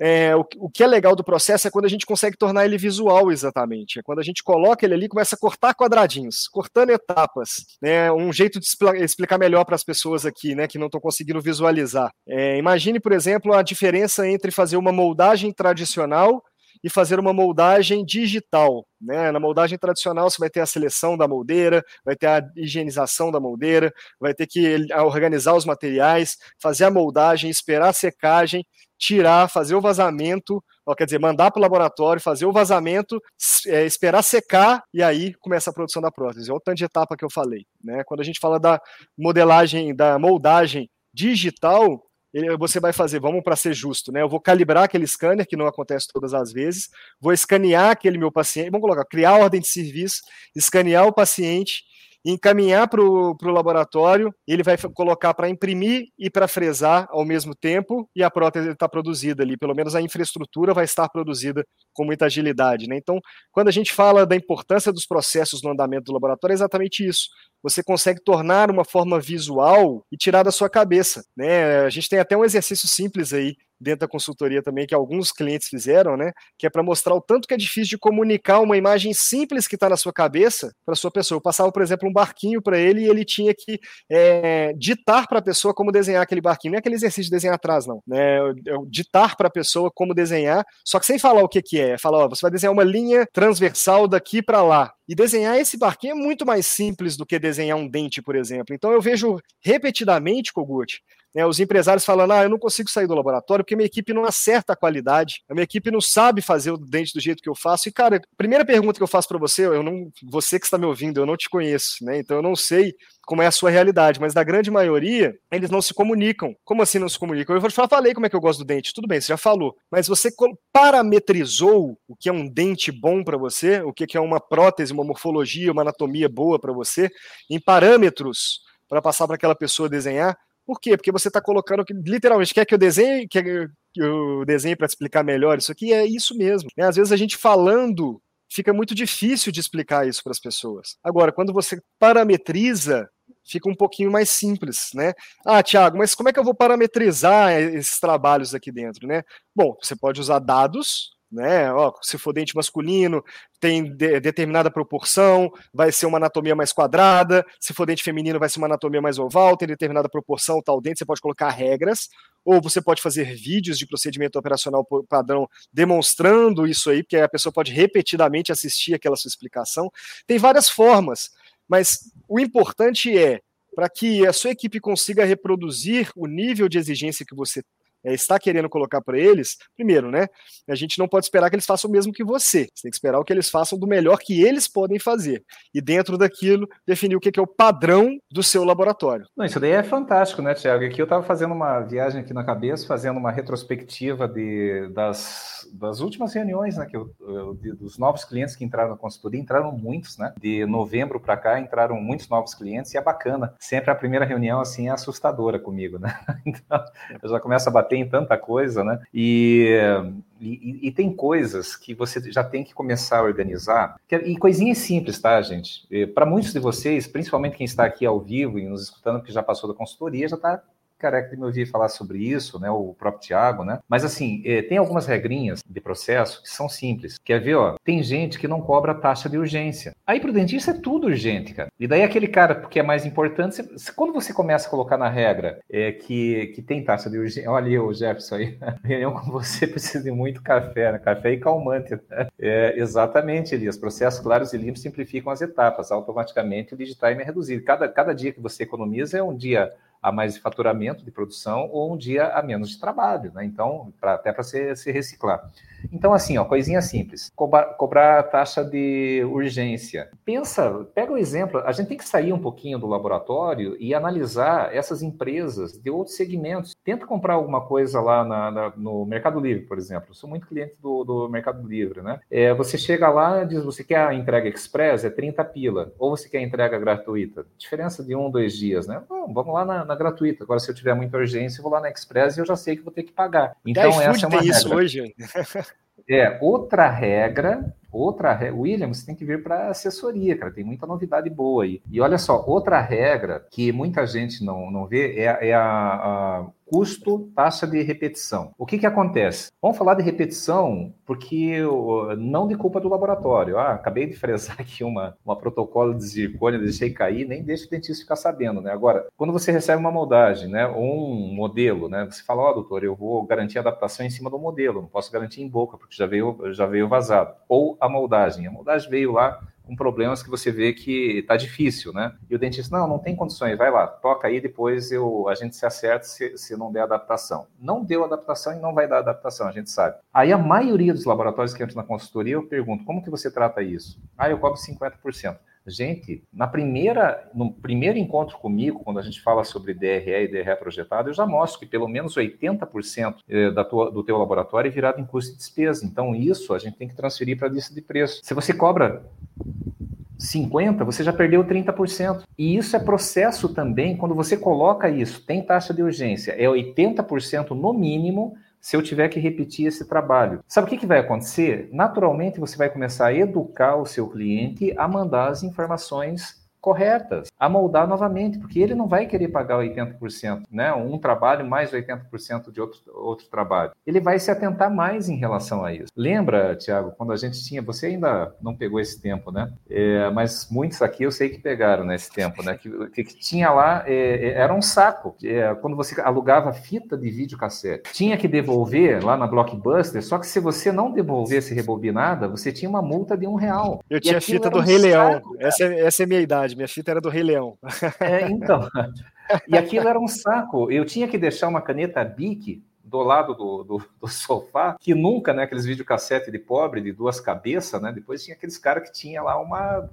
[SPEAKER 2] o que é legal do processo é quando a gente consegue tornar ele visual exatamente. É quando a gente coloca ele ali e começa a cortar quadradinhos, cortando etapas, né? Um jeito de explicar melhor para as pessoas aqui, né, que não estão conseguindo visualizar. Imagine, por exemplo, a diferença entre fazer uma moldagem tradicional e fazer uma moldagem digital, né? Na moldagem tradicional você vai ter a seleção da moldeira, vai ter a higienização da moldeira, vai ter que organizar os materiais, fazer a moldagem, esperar a secagem, tirar, fazer o vazamento, quer dizer, mandar para o laboratório, fazer o vazamento, esperar secar e aí começa a produção da prótese. Olha o tanto de etapa que eu falei, né? Quando a gente fala da modelagem, da moldagem digital, você vai fazer, vamos para ser justo, né? Eu vou calibrar aquele scanner, que não acontece todas as vezes, vou escanear aquele meu paciente, vamos colocar, criar a ordem de serviço, escanear o paciente, encaminhar para o laboratório, ele vai colocar para imprimir e para fresar ao mesmo tempo, e a prótese está produzida ali, pelo menos a infraestrutura vai estar produzida com muita agilidade, né? Então, quando a gente fala da importância dos processos no andamento do laboratório, é exatamente isso. Você consegue tornar uma forma visual e tirar da sua cabeça, né? A gente tem até um exercício simples aí dentro da consultoria também, que alguns clientes fizeram, né? Que é para mostrar o tanto que é difícil de comunicar uma imagem simples que está na sua cabeça para a sua pessoa. Eu passava, por exemplo, um barquinho para ele e ele tinha que ditar para a pessoa como desenhar aquele barquinho. Não é aquele exercício de desenhar atrás, não. Né? Eu ditar para a pessoa como desenhar, só que sem falar o que é. Falar, você vai desenhar uma linha transversal daqui para lá. E desenhar esse barquinho é muito mais simples do que desenhar um dente, por exemplo. Então eu vejo repetidamente, Kogut, né, os empresários falando, eu não consigo sair do laboratório porque minha equipe não acerta a qualidade, a minha equipe não sabe fazer o dente do jeito que eu faço. E, cara, a primeira pergunta que eu faço para você, você que está me ouvindo, eu não te conheço, né? Então eu não sei como é a sua realidade, mas da grande maioria, eles não se comunicam. Como assim não se comunicam? Falei como é que eu gosto do dente. Tudo bem, você já falou. Mas você parametrizou o que é um dente bom para você, o que é uma prótese, uma morfologia, uma anatomia boa para você, em parâmetros para passar para aquela pessoa desenhar? Por quê? Porque você está colocando que literalmente quer que eu desenhe, para te explicar melhor isso aqui, é isso mesmo. Né? Às vezes a gente falando fica muito difícil de explicar isso para as pessoas. Agora, quando você parametriza, fica um pouquinho mais simples, né? Thiago, mas como é que eu vou parametrizar esses trabalhos aqui dentro, né? Bom, você pode usar dados, né? Se for dente masculino, tem determinada proporção, vai ser uma anatomia mais quadrada, se for dente feminino, vai ser uma anatomia mais oval, tem determinada proporção, tal dente, você pode colocar regras, ou você pode fazer vídeos de procedimento operacional padrão demonstrando isso aí, porque a pessoa pode repetidamente assistir aquela sua explicação. Tem várias formas, mas o importante é, para que a sua equipe consiga reproduzir o nível de exigência que você está querendo colocar para eles, primeiro, né? A gente não pode esperar que eles façam o mesmo que você. Você tem que esperar o que eles façam do melhor que eles podem fazer. E dentro daquilo, definir o que é o padrão do seu laboratório.
[SPEAKER 1] Não, isso daí é fantástico, né, Thiago? Aqui eu estava fazendo uma viagem aqui na cabeça, fazendo uma retrospectiva das últimas reuniões, né? Dos novos clientes que entraram na consultoria, entraram muitos, né? De novembro para cá, entraram muitos novos clientes e é bacana. Sempre a primeira reunião, assim, é assustadora comigo, né? Então, eu já começo a bater em tanta coisa, né? E tem coisas que você já tem que começar a organizar, e coisinhas simples, tá, gente? Para muitos de vocês, principalmente quem está aqui ao vivo e nos escutando, que já passou da consultoria, já está careca de me ouvir falar sobre isso, né? O próprio Thiago, né? Mas assim, tem algumas regrinhas de processo que são simples. Quer ver, tem gente que não cobra taxa de urgência. Aí pro dentista é tudo urgente, cara. E daí aquele cara que é mais importante, quando você começa a colocar na regra que tem taxa de urgência, olha ali o Jefferson aí, reunião com você precisa de muito café, né? Café e calmante, né? Exatamente, Elias. Processos claros e limpos simplificam as etapas. Automaticamente o lead time é reduzido. Cada dia que você economiza é um dia a mais de faturamento de produção ou um dia a menos de trabalho, né? Então, até para se reciclar. Então, assim, coisinha simples. Cobrar a taxa de urgência. Pega o exemplo, a gente tem que sair um pouquinho do laboratório e analisar essas empresas de outros segmentos. Tenta comprar alguma coisa lá no Mercado Livre, por exemplo. Eu sou muito cliente do Mercado Livre, né? Você chega lá e diz, você quer a entrega express? É 30 pila. Ou você quer a entrega gratuita? Diferença de 1-2 dias, né? Vamos lá na gratuita. Agora, se eu tiver muita urgência, eu vou lá na express e eu já sei que vou ter que pagar. Então, essa é uma regra.
[SPEAKER 2] Isso hoje.
[SPEAKER 1] Outra regra William, você tem que vir para assessoria, cara, tem muita novidade boa aí. E olha só, outra regra que muita gente não vê é a custo, taxa de repetição. O que acontece? Vamos falar de repetição porque não de culpa do laboratório. Acabei de fresar aqui uma protocolo de zircônia, deixei cair, nem deixa o dentista ficar sabendo, né? Agora, quando você recebe uma moldagem, né, ou um modelo, né, você fala, doutor, eu vou garantir a adaptação em cima do modelo, não posso garantir em boca, porque já veio vazado. Ou a moldagem veio lá com problemas que você vê que está difícil, né? E o dentista, não tem condições, vai lá, toca aí, depois a gente se acerta se não der adaptação. Não deu adaptação e não vai dar adaptação, a gente sabe. Aí a maioria dos laboratórios que entram na consultoria, eu pergunto, como que você trata isso? Eu cobro 50%. Gente, no primeiro encontro comigo, quando a gente fala sobre DRE e DRE projetado, eu já mostro que pelo menos 80% do teu laboratório é virado em custo e despesa. Então, isso a gente tem que transferir para a lista de preço. Se você cobra 50%, você já perdeu 30%. E isso é processo também, quando você coloca isso, tem taxa de urgência, é 80% no mínimo, se eu tiver que repetir esse trabalho. Sabe o que vai acontecer? Naturalmente, você vai começar a educar o seu cliente a mandar as informações corretas, a moldar novamente, porque ele não vai querer pagar 80%, né? Um trabalho mais 80% de outro trabalho. Ele vai se atentar mais em relação a isso. Lembra, Tiago, quando a gente tinha, você ainda não pegou esse tempo, né? Mas muitos aqui eu sei que pegaram nesse tempo, né? Que tinha lá, era um saco. Quando você alugava fita de videocassete, tinha que devolver lá na Blockbuster, só que se você não devolvesse rebobinada, você tinha uma multa de R$1.
[SPEAKER 2] Eu tinha fita do Rei Leão, essa é a minha idade. Minha fita era do Rei Leão.
[SPEAKER 1] Então. E aquilo era um saco. Eu tinha que deixar uma caneta Bic do lado do sofá, que nunca, né, aqueles videocassete de pobre, de 2 cabeças, né? Depois tinha aqueles caras que tinha lá uma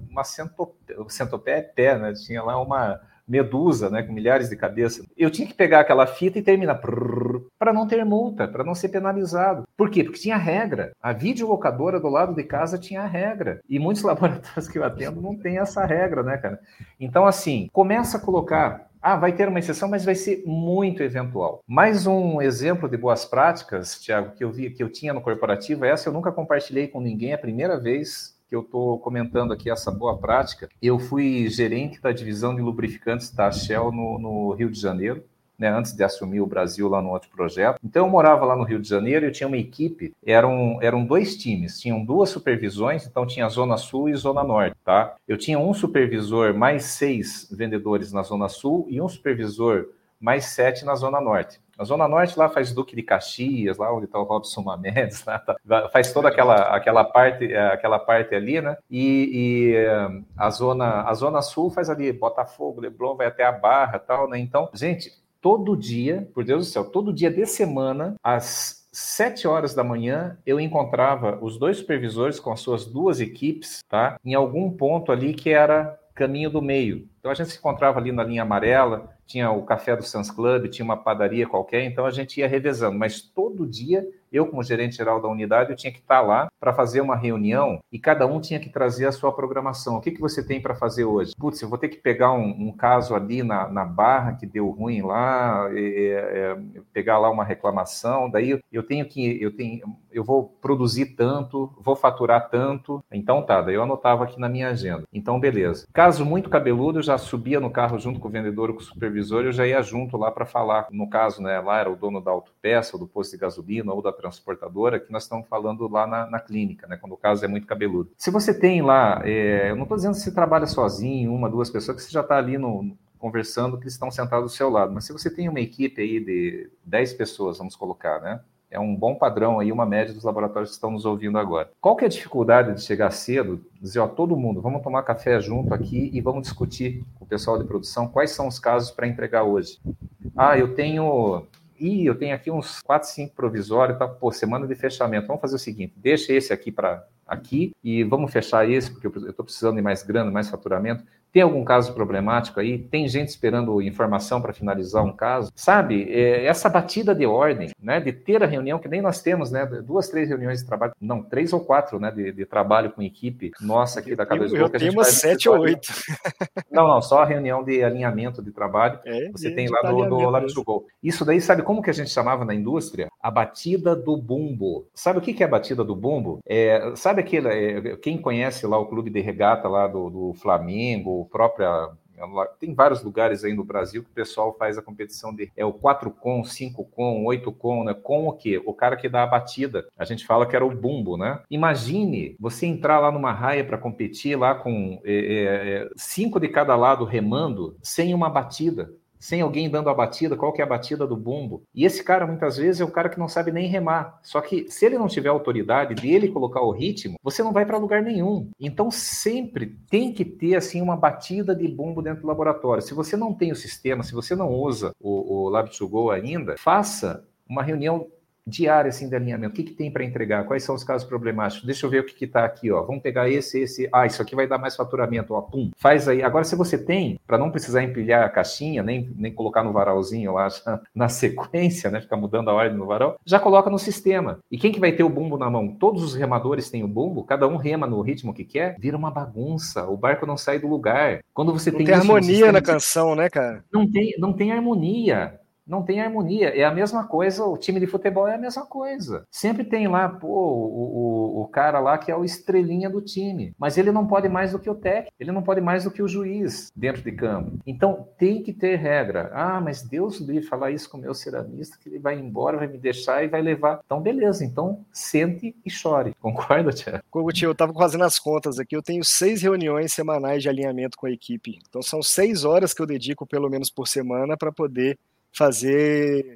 [SPEAKER 1] centopé, né? Tinha lá uma medusa, né, com milhares de cabeças. Eu tinha que pegar aquela fita e terminar para não ter multa, para não ser penalizado. Por quê? Porque tinha regra. A videolocadora do lado de casa tinha a regra. E muitos laboratórios que eu atendo não tem essa regra, né, cara? Então, assim, começa a colocar... vai ter uma exceção, mas vai ser muito eventual. Mais um exemplo de boas práticas, Tiago, que eu tinha no corporativo, essa eu nunca compartilhei com ninguém, é a primeira vez que eu estou comentando aqui essa boa prática. Eu fui gerente da divisão de lubrificantes da Shell no Rio de Janeiro, né, antes de assumir o Brasil lá no outro projeto. Então eu morava lá no Rio de Janeiro e eu tinha uma equipe, eram 2 times, tinham 2 supervisões, então tinha a Zona Sul e Zona Norte, tá? Eu tinha um supervisor mais 6 vendedores na Zona Sul e um supervisor mais 7 na Zona Norte. A Zona Norte lá faz Duque de Caxias, lá onde está o Robson Mamedes, né? Faz toda aquela parte ali, né? E a Zona Sul faz ali Botafogo, Leblon, vai até a Barra e tal, né? Então, gente, todo dia, por Deus do céu, todo dia de semana, às 7 horas da manhã, eu encontrava os 2 supervisores com as suas 2 equipes, tá? Em algum ponto ali que era caminho do meio. Então a gente se encontrava ali na linha amarela, tinha o café do Suns Club, tinha uma padaria qualquer, então a gente ia revezando, mas todo dia eu, como gerente geral da unidade, eu tinha que estar lá para fazer uma reunião e cada um tinha que trazer a sua programação. O que você tem para fazer hoje? Putz, eu vou ter que pegar um caso ali na Barra que deu ruim lá, pegar lá uma reclamação, daí eu vou produzir tanto, vou faturar tanto, então tá, daí eu anotava aqui na minha agenda. Então, beleza. Caso muito cabeludo, eu já subia no carro junto com o vendedor ou com o supervisor, eu já ia junto lá para falar. No caso, né, lá era o dono da autopeça, ou do posto de gasolina, ou da transportadora, que nós estamos falando lá na clínica, né, quando o caso é muito cabeludo. Se você tem lá, eu não estou dizendo que você trabalha sozinho, 1, 2 pessoas, que você já está ali conversando, que eles estão sentados do seu lado, mas se você tem uma equipe aí de 10 pessoas, vamos colocar, né, é um bom padrão aí, uma média dos laboratórios que estão nos ouvindo agora. Qual que é a dificuldade de chegar cedo, dizer, todo mundo, vamos tomar café junto aqui e vamos discutir com o pessoal de produção quais são os casos para entregar hoje? Eu tenho aqui uns 4, 5 provisórios, tá? Semana de fechamento. Vamos fazer o seguinte, deixa esse aqui para aqui e vamos fechar esse, porque eu estou precisando de mais grana, mais faturamento. Tem algum caso problemático aí? Tem gente esperando informação para finalizar um caso? Sabe, essa batida de ordem, né, de ter a reunião, que nem nós temos, né, 2, 3 reuniões de trabalho, não, 3 ou 4, né, de trabalho com equipe nossa aqui da K2Go.
[SPEAKER 2] Eu tenho umas 7 ou 8.
[SPEAKER 1] Não, só a reunião de alinhamento de trabalho, você tem lá do Lab2Go. Isso daí, sabe como que a gente chamava na indústria? A batida do bumbo. Sabe o que é a batida do bumbo? Sabe aquele, quem conhece lá o clube de regata lá do Flamengo, tem vários lugares aí no Brasil que o pessoal faz a competição de o 4 com, 5 com, 8 com, né? Com o quê? O cara que dá a batida. A gente fala que era o bumbo, né? Imagine você entrar lá numa raia para competir lá com 5 de cada lado remando sem uma batida. Sem alguém dando a batida, qual que é a batida do bumbo? E esse cara, muitas vezes, é o cara que não sabe nem remar. Só que, se ele não tiver autoridade de ele colocar o ritmo, você não vai para lugar nenhum. Então, sempre tem que ter, assim, uma batida de bumbo dentro do laboratório. Se você não tem o sistema, se você não usa o Lab2Go ainda, faça uma reunião diária, assim, de alinhamento. O que tem para entregar? Quais são os casos problemáticos? Deixa eu ver o que está aqui, ó. Vamos pegar esse. Isso aqui vai dar mais faturamento, ó. Pum. Faz aí. Agora, se você tem, para não precisar empilhar a caixinha, nem colocar no varalzinho lá na sequência, né? Ficar mudando a ordem no varal, já coloca no sistema. E quem que vai ter o bumbo na mão? Todos os remadores têm o bumbo, cada um rema no ritmo que quer, vira uma bagunça. O barco não sai do lugar. Quando você tem
[SPEAKER 2] harmonia na canção, né, cara?
[SPEAKER 1] Não tem harmonia. Não tem harmonia, é a mesma coisa, o time de futebol é a mesma coisa. Sempre tem lá, o cara lá que é o estrelinha do time, mas ele não pode mais do que o técnico, ele não pode mais do que o juiz dentro de campo. Então, tem que ter regra. Mas Deus livre falar isso com o meu ceramista, que ele vai embora, vai me deixar e vai levar. Então, beleza, então sente e chore. Concorda, Thiago?
[SPEAKER 2] Cogutinho, eu estava fazendo as contas aqui, eu tenho 6 reuniões semanais de alinhamento com a equipe. Então, são 6 horas que eu dedico, pelo menos por semana, para poder fazer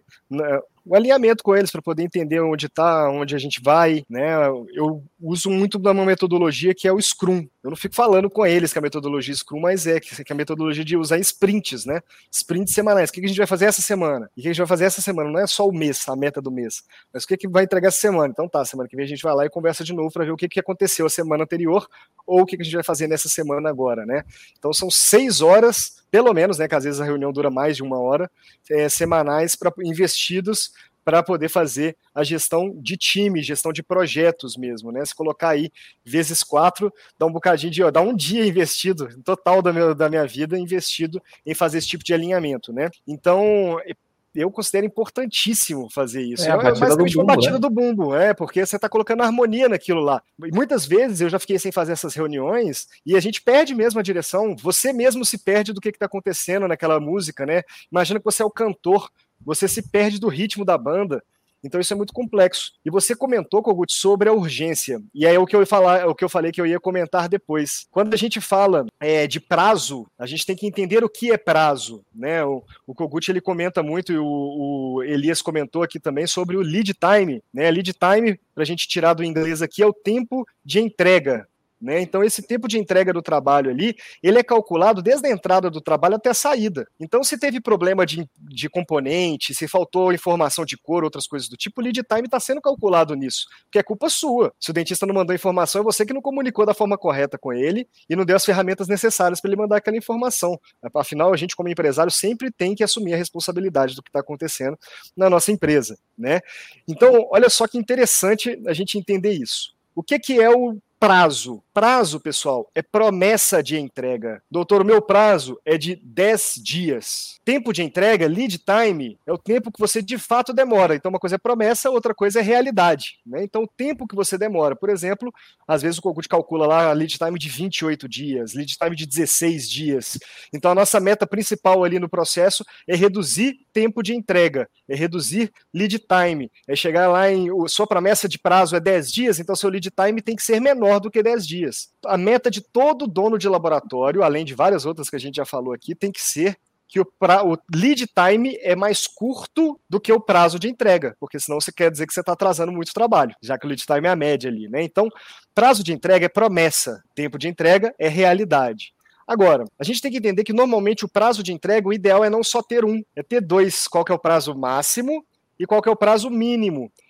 [SPEAKER 2] o alinhamento com eles para poder entender onde está, onde a gente vai, né? Eu uso muito da uma metodologia que é o Scrum. Eu não fico falando com eles que a metodologia Scrum, mas que a metodologia de usar sprints, né? Sprints semanais. O que a gente vai fazer essa semana? E o que a gente vai fazer essa semana? Não é só o mês, a meta do mês, mas o que vai entregar essa semana. Então tá, semana que vem a gente vai lá e conversa de novo para ver o que aconteceu a semana anterior ou o que a gente vai fazer nessa semana agora, né? Então são 6 horas, pelo menos, né? Que às vezes a reunião dura mais de 1 hora, semanais investidos para poder fazer a gestão de time, gestão de projetos mesmo, né? Se colocar aí vezes 4, dá um bocadinho dá um dia investido, total da minha vida, investido em fazer esse tipo de alinhamento, né? Então, eu considero importantíssimo fazer isso.
[SPEAKER 1] É basicamente uma batida
[SPEAKER 2] do bumbo, porque você está colocando harmonia naquilo lá. E muitas vezes eu já fiquei sem fazer essas reuniões e a gente perde mesmo a direção, você mesmo se perde do que está acontecendo naquela música, né? Imagina que você é o cantor, você se perde do ritmo da banda. Então isso é muito complexo. E você comentou, Kogut, sobre a urgência. E aí é o que eu falei que eu ia comentar depois. Quando a gente fala de prazo, a gente tem que entender o que é prazo, né? O Kogut ele comenta muito, e o Elias comentou aqui também sobre o lead time, né? Lead time, para a gente tirar do inglês aqui, é o tempo de entrega. Né? Então esse tempo de entrega do trabalho ali, ele é calculado desde a entrada do trabalho até a saída. Então se teve problema de componente, se faltou informação de cor, outras coisas do tipo, o lead time está sendo calculado nisso, porque é culpa sua. Se o dentista não mandou informação, é você que não comunicou da forma correta com ele e não deu as ferramentas necessárias para ele mandar aquela informação. Afinal, a gente como empresário sempre tem que assumir a responsabilidade do que está acontecendo na nossa empresa. Né? Então, olha só que interessante a gente entender isso. O que é o prazo? Prazo, pessoal, é promessa de entrega. Doutor, o meu prazo é de 10 dias. Tempo de entrega, lead time, é o tempo que você de fato demora. Então, uma coisa é promessa, outra coisa é realidade. Né? Então, o tempo que você demora, por exemplo, às vezes o Kogut calcula lá a lead time de 28 dias, lead time de 16 dias. Então, a nossa meta principal ali no processo é reduzir tempo de entrega, é reduzir lead time, é chegar lá sua promessa de prazo é 10 dias, então seu lead time tem que ser menor do que 10 dias. A meta de todo dono de laboratório, além de várias outras que a gente já falou aqui, tem que ser que o lead time é mais curto do que o prazo de entrega, porque senão você quer dizer que você está atrasando muito trabalho, já que o lead time é a média ali, né? Então, prazo de entrega é promessa, tempo de entrega é realidade. Agora, a gente tem que entender que normalmente o prazo de entrega, o ideal é não só ter um, é ter 2. Qual que é o prazo máximo e qual que é o prazo mínimo.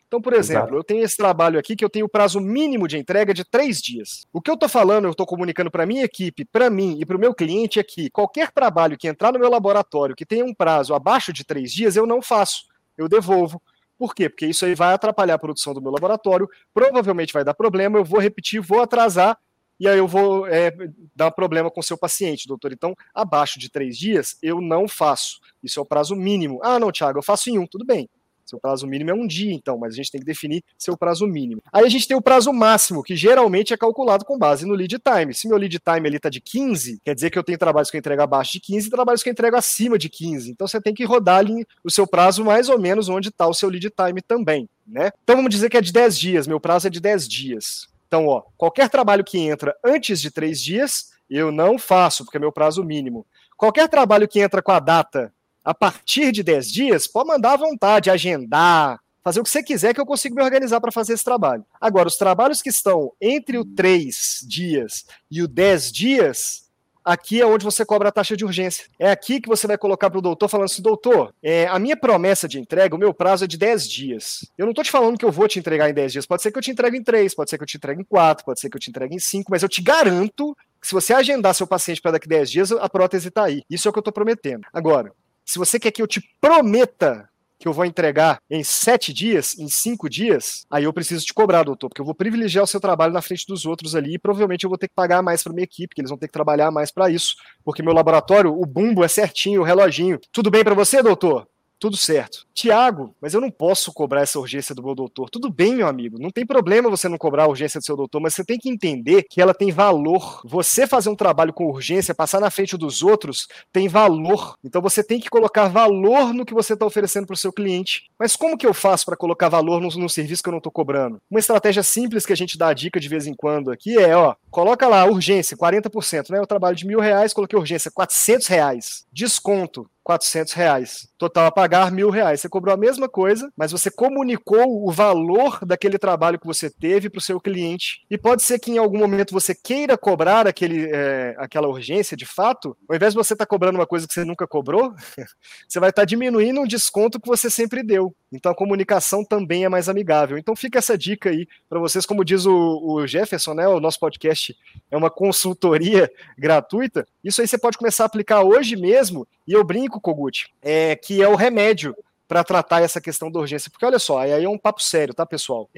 [SPEAKER 2] Então, por exemplo, eu tenho esse trabalho aqui que eu tenho o prazo mínimo de entrega de 3 dias. O que eu estou falando, eu estou comunicando para a minha equipe, para mim e para o meu cliente é que qualquer trabalho que entrar no meu laboratório que tenha um prazo abaixo de 3 dias, eu não faço, eu devolvo. Por quê? Porque isso aí vai atrapalhar a produção do meu laboratório, provavelmente vai dar problema, eu vou repetir, vou atrasar, e aí eu vou dar problema com o seu paciente, doutor. Então, abaixo de 3 dias, eu não faço. Isso é o prazo mínimo. Ah, não, Thiago, eu faço em 1, tudo bem. Seu prazo mínimo é 1 dia, então, mas a gente tem que definir seu prazo mínimo. Aí a gente tem o prazo máximo, que geralmente é calculado com base no lead time. Se meu lead time ali está de 15, quer dizer que eu tenho trabalhos que eu entrego abaixo de 15 e trabalhos que eu entrego acima de 15. Então você tem que rodar ali o seu prazo mais ou menos onde está o seu lead time também, né? Então vamos dizer que é de 10 dias, meu prazo é de 10 dias. Então, ó, qualquer trabalho que entra antes de 3 dias, eu não faço, porque é meu prazo mínimo. Qualquer trabalho que entra com a data a partir de 10 dias, pode mandar à vontade, agendar, fazer o que você quiser que eu consigo me organizar para fazer esse trabalho. Agora, os trabalhos que estão entre o 3 dias e o 10 dias, aqui é onde você cobra a taxa de urgência. É aqui que você vai colocar para o doutor falando assim, doutor, a minha promessa de entrega, o meu prazo é de 10 dias. Eu não estou te falando que eu vou te entregar em 10 dias, pode ser que eu te entregue em 3, pode ser que eu te entregue em 4, pode ser que eu te entregue em 5, mas eu te garanto que se você agendar seu paciente para daqui a 10 dias, a prótese está aí. Isso é o que eu estou prometendo. Agora, se você quer que eu te prometa que eu vou entregar em 7 dias, em 5 dias, aí eu preciso te cobrar, doutor, porque eu vou privilegiar o seu trabalho na frente dos outros ali e provavelmente eu vou ter que pagar mais para minha equipe, que eles vão ter que trabalhar mais para isso, porque meu laboratório, o bumbo é certinho, o reloginho. Tudo bem para você, doutor? Tudo certo. Tiago, mas eu não posso cobrar essa urgência do meu doutor. Tudo bem, meu amigo, não tem problema você não cobrar a urgência do seu doutor, mas você tem que entender que ela tem valor. Você fazer um trabalho com urgência, passar na frente dos outros, tem valor. Então você tem que colocar valor no que você está oferecendo para o seu cliente. Mas como que eu faço para colocar valor no serviço que eu não estou cobrando? Uma estratégia simples que a gente dá a dica de vez em quando aqui é, ó, coloca lá urgência, 40%, né? Eu trabalho de R$1.000, coloquei urgência, R$400. Desconto. R$400. Total a pagar R$1.000. Você cobrou a mesma coisa, mas você comunicou o valor daquele trabalho que você teve para o seu cliente. E pode ser que em algum momento você queira cobrar aquela urgência de fato, ao invés de você estar cobrando uma coisa que você nunca cobrou, você vai estar diminuindo um desconto que você sempre deu. Então a comunicação também é mais amigável. Então fica essa dica aí para vocês, como diz o Jefferson, né? O nosso podcast é uma consultoria gratuita. Isso aí você pode começar a aplicar hoje mesmo. E eu brinco, Kogut, que é o remédio para tratar essa questão da urgência. Porque olha só, aí é um papo sério, tá, pessoal?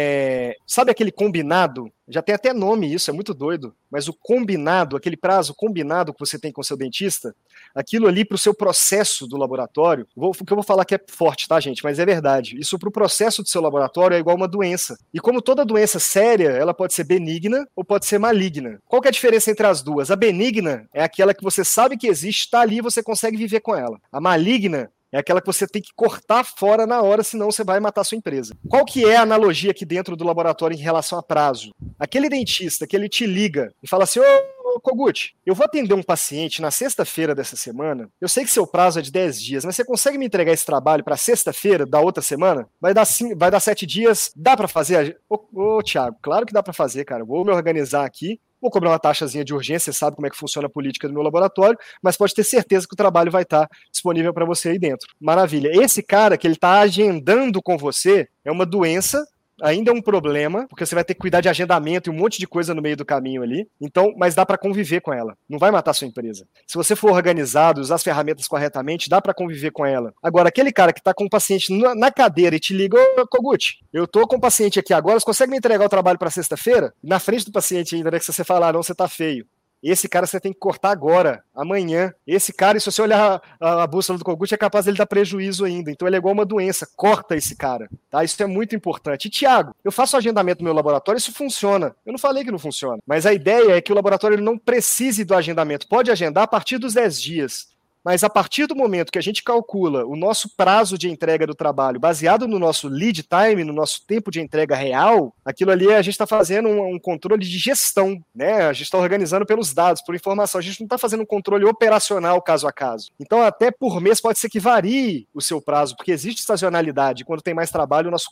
[SPEAKER 2] Sabe aquele combinado? Já tem até nome isso, é muito doido. Mas o combinado, aquele prazo combinado que você tem com o seu dentista, aquilo ali para o seu processo do laboratório, o que eu vou falar que é forte, tá, gente? Mas é verdade. Isso para o processo do seu laboratório é igual uma doença. E como toda doença séria, ela pode ser benigna ou pode ser maligna. Qual que é a diferença entre as duas? A benigna é aquela que você sabe que existe, está ali e você consegue viver com ela. A maligna é aquela que você tem que cortar fora na hora, senão você vai matar a sua empresa. Qual que é a analogia aqui dentro do laboratório em relação a prazo? Aquele dentista que ele te liga e fala assim, ô Kogut, eu vou atender um paciente na sexta-feira dessa semana, eu sei que seu prazo é de 10 dias, mas você consegue me entregar esse trabalho para sexta-feira da outra semana? Vai dar 7 dias, dá para fazer? Ô Thiago, claro que dá para fazer, cara, vou me organizar aqui, vou cobrar uma taxazinha de urgência, você sabe como é que funciona a política do meu laboratório, mas pode ter certeza que o trabalho vai estar disponível para você aí dentro. Maravilha. Esse cara que ele está agendando com você é uma doença, ainda é um problema, porque você vai ter que cuidar de agendamento e um monte de coisa no meio do caminho ali. Então, mas dá para conviver com ela. Não vai matar a sua empresa. Se você for organizado, usar as ferramentas corretamente, dá para conviver com ela. Agora, aquele cara que está com o paciente na cadeira e te liga, ô Kogut, eu tô com o paciente aqui agora, você consegue me entregar o trabalho para sexta-feira? Na frente do paciente ainda, né, que você fala, não, você tá feio. Esse cara você tem que cortar agora, amanhã. Esse cara, e se você olhar a bússola do Kogut, é capaz dele dar prejuízo ainda. Então ele é igual uma doença. Corta esse cara. Tá? Isso é muito importante. E, Thiago, eu faço o agendamento no meu laboratório, isso funciona. Eu não falei que não funciona. Mas a ideia é que o laboratório ele não precise do agendamento. Pode agendar a partir dos 10 dias. Mas a partir do momento que a gente calcula o nosso prazo de entrega do trabalho baseado no nosso lead time, no nosso tempo de entrega real, aquilo ali a gente está fazendo um controle de gestão, né? A gente está organizando pelos dados, por informação. A gente não está fazendo um controle operacional caso a caso. Então, até por mês pode ser que varie o seu prazo, porque existe estacionalidade. Quando tem mais trabalho, o nosso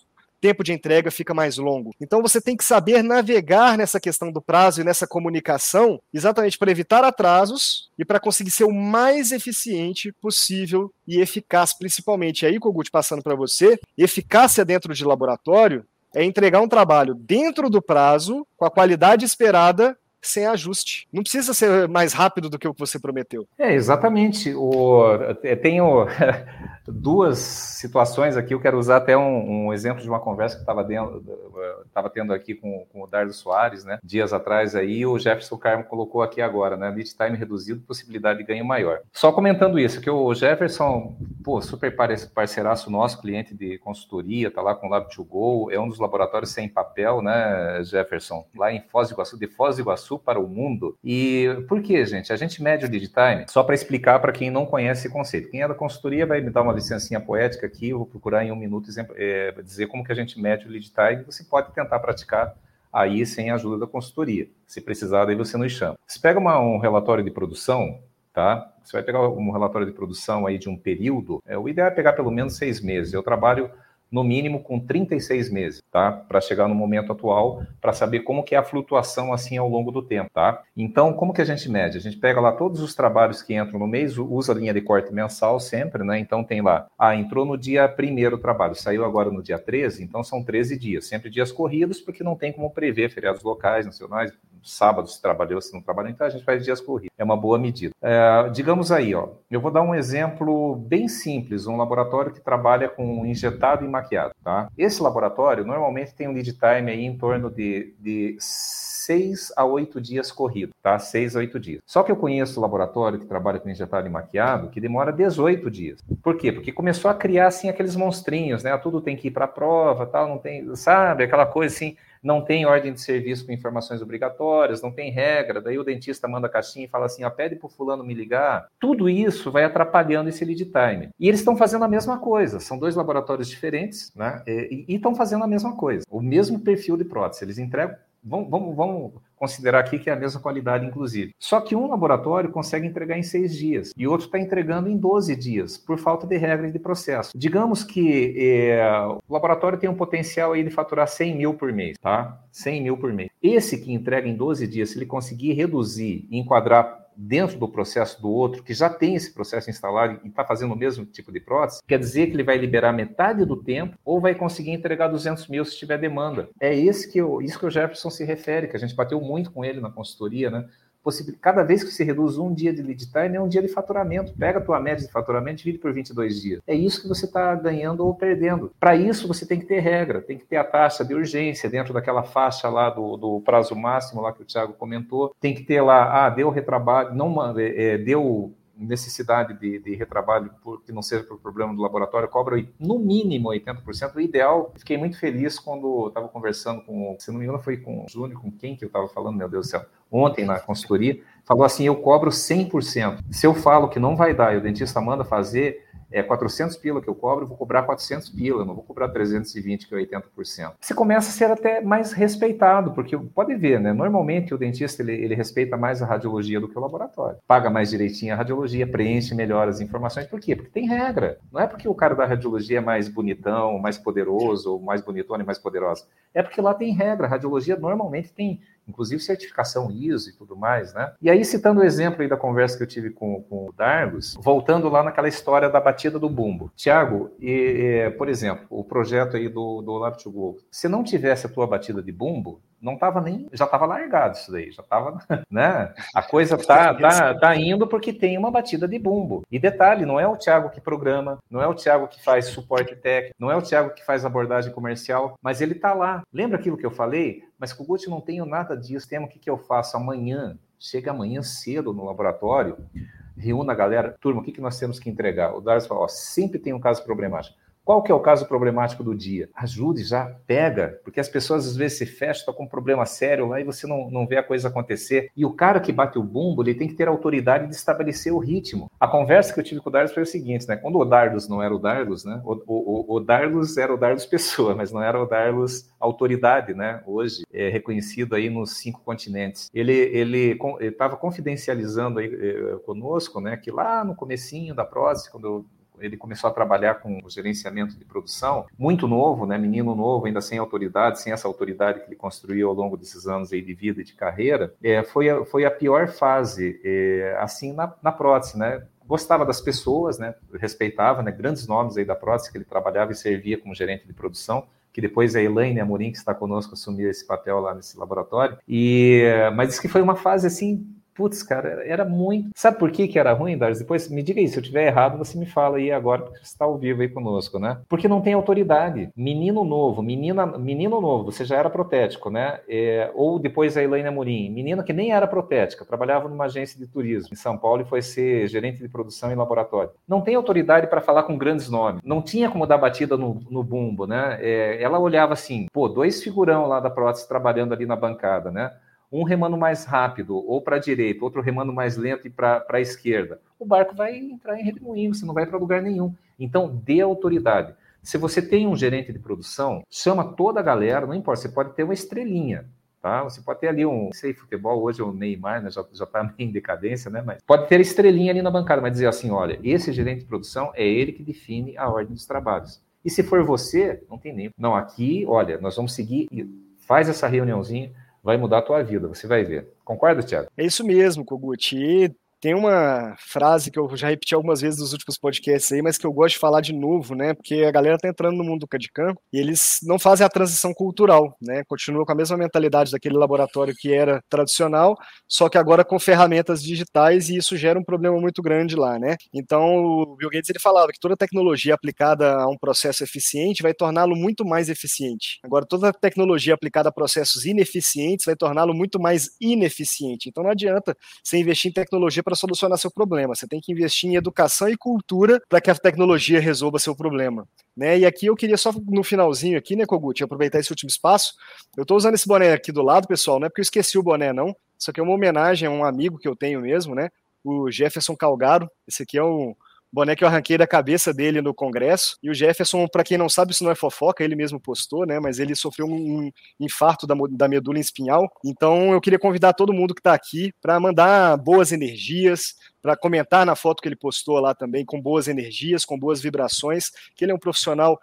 [SPEAKER 2] tempo de entrega fica mais longo. Então você tem que saber navegar nessa questão do prazo e nessa comunicação, exatamente para evitar atrasos e para conseguir ser o mais eficiente possível e eficaz, principalmente. E aí, Kogut, passando para você, eficácia dentro de laboratório é entregar um trabalho dentro do prazo, com a qualidade esperada, sem ajuste. Não precisa ser mais rápido do que o que você prometeu.
[SPEAKER 1] Exatamente. Tenho duas situações aqui. Eu quero usar até um exemplo de uma conversa que estava tendo aqui com o Dardo Soares, né? Dias atrás aí, o Jefferson Carmo colocou aqui agora, né? Lead time reduzido, possibilidade de ganho maior. Só comentando isso, que o Jefferson, super parceiraço nosso, cliente de consultoria, tá lá com o Lab2Go, é um dos laboratórios sem papel, né, Jefferson? Lá em Foz do Iguaçu, de Foz do Iguaçu para o mundo. E por que, gente? A gente mede o lead time, só para explicar para quem não conhece esse conceito. Quem é da consultoria vai me dar uma licencinha poética aqui, eu vou procurar em um minuto dizer como que a gente mede o lead time, você pode tentar praticar aí sem a ajuda da consultoria. Se precisar, daí você nos chama. Você pega um relatório de produção, tá? Você vai pegar um relatório de produção aí de um período, o ideal é pegar pelo menos 6 meses. Eu trabalho no mínimo com 36 meses, tá? Para chegar no momento atual, para saber como que é a flutuação assim ao longo do tempo, tá? Então, como que a gente mede? A gente pega lá todos os trabalhos que entram no mês, usa a linha de corte mensal sempre, né? Então tem lá, entrou no dia 1º o trabalho, saiu agora no dia 13, então são 13 dias, sempre dias corridos, porque não tem como prever feriados locais, nacionais, sábado se trabalhou, se não trabalhou, então a gente faz dias corridos. É uma boa medida. Digamos aí, eu vou dar um exemplo bem simples, um laboratório que trabalha com injetado e maquiado, tá? Esse laboratório normalmente tem um lead time aí em torno de 6 a 8 dias corrido, tá? 6 a 8 dias. Só que eu conheço laboratório que trabalha com injetado e maquiado que demora 18 dias. Por quê? Porque começou a criar, assim, aqueles monstrinhos, né? Tudo tem que ir para a prova, tal, não tem, sabe? Aquela coisa assim, não tem ordem de serviço com informações obrigatórias, não tem regra, daí o dentista manda a caixinha e fala assim, pede pro fulano me ligar. Tudo isso vai atrapalhando esse lead time. E eles estão fazendo a mesma coisa, são 2 laboratórios diferentes, né? E estão fazendo a mesma coisa, o mesmo perfil de prótese, eles entregam. Vamos considerar aqui que é a mesma qualidade, inclusive. Só que um laboratório consegue entregar em 6 dias e outro está entregando em 12 dias, por falta de regra e de processo. Digamos que o laboratório tem um potencial aí de faturar 100 mil por mês, tá? 100 mil por mês. Esse que entrega em 12 dias, se ele conseguir reduzir e enquadrar dentro do processo do outro, que já tem esse processo instalado e está fazendo o mesmo tipo de prótese, quer dizer que ele vai liberar metade do tempo ou vai conseguir entregar 200 mil se tiver demanda. É isso que o Jefferson se refere, que a gente bateu muito com ele na consultoria, né? Cada vez que se reduz um dia de lead time, é um dia de faturamento. Pega a tua média de faturamento e divide por 22 dias. É isso que você está ganhando ou perdendo. Para isso, você tem que ter regra, tem que ter a taxa de urgência dentro daquela faixa lá do prazo máximo lá que o Thiago comentou. Tem que ter lá, deu retrabalho, deu necessidade de retrabalho que não seja por problema do laboratório, cobra no mínimo 80%. O ideal, fiquei muito feliz quando estava conversando com, se não me engano foi com o Júnior, com quem que eu estava falando, meu Deus do céu, ontem na consultoria, falou assim, eu cobro 100%. Se eu falo que não vai dar e o dentista manda fazer, 400 pila que eu cobro, eu vou cobrar 400 pila, eu não vou cobrar 320, que é 80%. Você começa a ser até mais respeitado, porque pode ver, né? Normalmente o dentista ele respeita mais a radiologia do que o laboratório. Paga mais direitinho a radiologia, preenche melhor as informações. Por quê? Porque tem regra. Não é porque o cara da radiologia é mais bonitão, mais poderoso, ou mais bonitona e mais poderosa. É porque lá tem regra. A radiologia normalmente tem, inclusive, certificação ISO e tudo mais, né? E aí, citando o exemplo aí da conversa que eu tive com o Darlos, voltando lá naquela história da batida do bumbo. Tiago, por exemplo, o projeto aí do Lab2Go, se não tivesse a tua batida de bumbo, não tava nem, já estava largado isso daí, já estava, né? A coisa tá indo porque tem uma batida de bumbo. E detalhe, não é o Thiago que programa, não é o Thiago que faz suporte técnico, não é o Thiago que faz abordagem comercial, mas ele tá lá. Lembra aquilo que eu falei? Mas Kogut, não tenho nada disso, o que eu faço amanhã? Chega amanhã cedo no laboratório, reúna a galera, turma, o que nós temos que entregar? O Darcy fala, sempre tem um caso problemático. Qual que é o caso problemático do dia? Ajude já, pega, porque as pessoas às vezes se fecham, estão com um problema sério lá e você não vê a coisa acontecer. E o cara que bate o bumbo, ele tem que ter a autoridade de estabelecer o ritmo. A conversa que eu tive com o Dardos foi o seguinte, né? Quando o Dardos não era o Dardos, né? O Dardos era o Dardos pessoa, mas não era o Dardos autoridade, né? Hoje é reconhecido aí nos 5 continentes. Ele estava confidencializando aí conosco, né? Que lá no comecinho da prótese, quando eu ele começou a trabalhar com o gerenciamento de produção, muito novo, né, menino novo, ainda sem autoridade, sem essa autoridade que ele construiu ao longo desses anos aí de vida e de carreira, foi a pior fase, assim, na prótese, né? Gostava das pessoas, né? Respeitava, né? Grandes nomes aí da prótese que ele trabalhava e servia como gerente de produção, que depois a Elaine Amorim, que está conosco, assumiu esse papel lá nesse laboratório. Mas disse que foi uma fase assim, putz, cara, era muito... Sabe por que era ruim, Dars? Depois me diga aí, se eu estiver errado, você me fala aí agora, porque você está ao vivo aí conosco, né? Porque não tem autoridade. Menino novo, menino novo, você já era protético, né? Ou depois a Elaine Amorim, menina que nem era protética, trabalhava numa agência de turismo em São Paulo e foi ser gerente de produção em laboratório. Não tem autoridade para falar com grandes nomes. Não tinha como dar batida no bumbo, né? Ela olhava assim, pô, 2 figurão lá da prótese trabalhando ali na bancada, né? Um remando mais rápido, ou para a direita, outro remando mais lento e para a esquerda. O barco vai entrar em redemoinho, você não vai para lugar nenhum. Então, dê autoridade. Se você tem um gerente de produção, chama toda a galera, não importa, você pode ter uma estrelinha, tá? Você pode ter ali não sei, futebol, hoje é o Neymar, né? Já está meio em decadência, né? Mas pode ter estrelinha ali na bancada, mas dizer assim, olha, esse gerente de produção é ele que define a ordem dos trabalhos. E se for você, não tem nem... Não, aqui, olha, nós vamos seguir, faz essa reuniãozinha, vai mudar a tua vida, você vai ver. Concorda, Thiago?
[SPEAKER 2] É isso mesmo, Kogut. E tem uma frase que eu já repeti algumas vezes nos últimos podcasts aí, mas que eu gosto de falar de novo, né? Porque a galera tá entrando no mundo do CAD/CAM e eles não fazem a transição cultural, né? Continua com a mesma mentalidade daquele laboratório que era tradicional, só que agora com ferramentas digitais, e isso gera um problema muito grande lá, né? Então, o Bill Gates ele falava que toda tecnologia aplicada a um processo eficiente vai torná-lo muito mais eficiente. Agora, toda tecnologia aplicada a processos ineficientes vai torná-lo muito mais ineficiente. Então, não adianta você investir em tecnologia para solucionar seu problema. Você tem que investir em educação e cultura para que a tecnologia resolva seu problema. Né? E aqui eu queria só no finalzinho aqui, né, Kogut, aproveitar esse último espaço. Eu estou usando esse boné aqui do lado, pessoal, não é porque eu esqueci o boné, não. Isso aqui é uma homenagem a um amigo que eu tenho mesmo, né? O Jefferson Calgaro. Esse aqui é um boné que eu arranquei da cabeça dele no congresso. E o Jefferson, para quem não sabe, isso não é fofoca, ele mesmo postou, né? Mas ele sofreu um infarto da medula espinhal. Então eu queria convidar todo mundo que está aqui para mandar boas energias, para comentar na foto que ele postou lá também, com boas energias, com boas vibrações, que ele é um profissional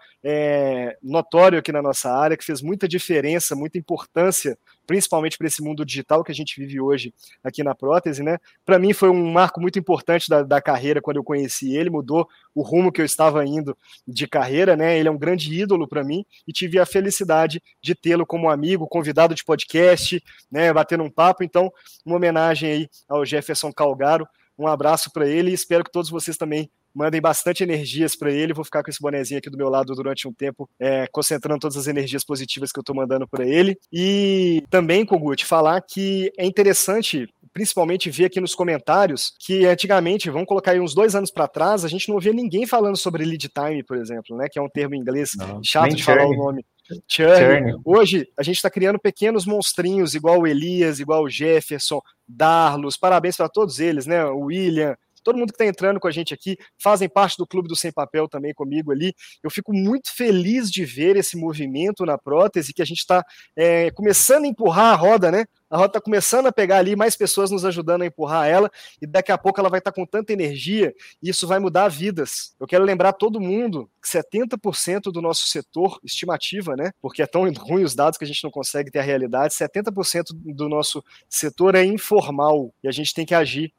[SPEAKER 2] notório aqui na nossa área, que fez muita diferença, muita importância, principalmente para esse mundo digital que a gente vive hoje aqui na prótese, né? Para mim foi um marco muito importante da carreira quando eu conheci ele, mudou o rumo que eu estava indo de carreira, né? Ele é um grande ídolo para mim e tive a felicidade de tê-lo como amigo, convidado de podcast, né? Batendo um papo. Então, uma homenagem aí ao Jefferson Calgaro. Um abraço para ele e espero que todos vocês também mandem bastante energias para ele. Vou ficar com esse bonezinho aqui do meu lado durante um tempo, concentrando todas as energias positivas que eu estou mandando para ele. E também, Kogut, falar que é interessante, principalmente ver aqui nos comentários, que antigamente, vamos colocar aí uns 2 anos para trás, a gente não ouvia ninguém falando sobre lead time, por exemplo, né, que é um termo em inglês chato de falar o nome. Churn. Hoje a gente está criando pequenos monstrinhos, igual o Elias, igual o Jefferson, Darlos, parabéns para todos eles, né? O William, todo mundo que está entrando com a gente aqui, fazem parte do Clube do Sem Papel também comigo ali. Eu fico muito feliz de ver esse movimento na prótese, que a gente está começando a empurrar a roda, né? A roda está começando a pegar ali, mais pessoas nos ajudando a empurrar ela, e daqui a pouco ela vai estar com tanta energia, e isso vai mudar vidas. Eu quero lembrar todo mundo que 70% do nosso setor, estimativa, né? Porque é tão ruim os dados que a gente não consegue ter a realidade, 70% do nosso setor é informal, e a gente tem que agir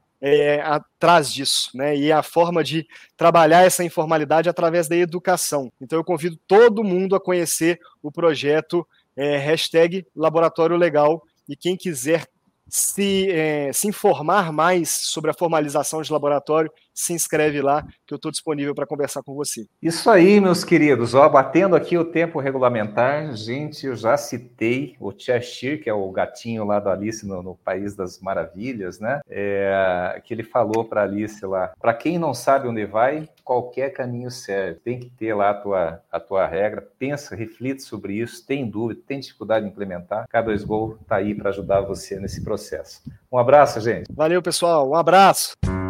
[SPEAKER 2] atrás disso, né? E a forma de trabalhar essa informalidade é através da educação. Então eu convido todo mundo a conhecer o projeto #Laboratório Legal, e quem quiser se informar mais sobre a formalização de laboratório, se inscreve lá, que eu estou disponível para conversar com você.
[SPEAKER 1] Isso aí, meus queridos. Batendo aqui o tempo regulamentar, gente, eu já citei o Cheshire, que é o gatinho lá da Alice no País das Maravilhas, né? Que ele falou para Alice lá, para quem não sabe onde vai, qualquer caminho serve. Tem que ter lá a tua regra, pensa, reflita sobre isso, tem dúvida, tem dificuldade de implementar, K2Go está aí para ajudar você nesse processo. Um abraço, gente.
[SPEAKER 2] Valeu, pessoal. Um abraço.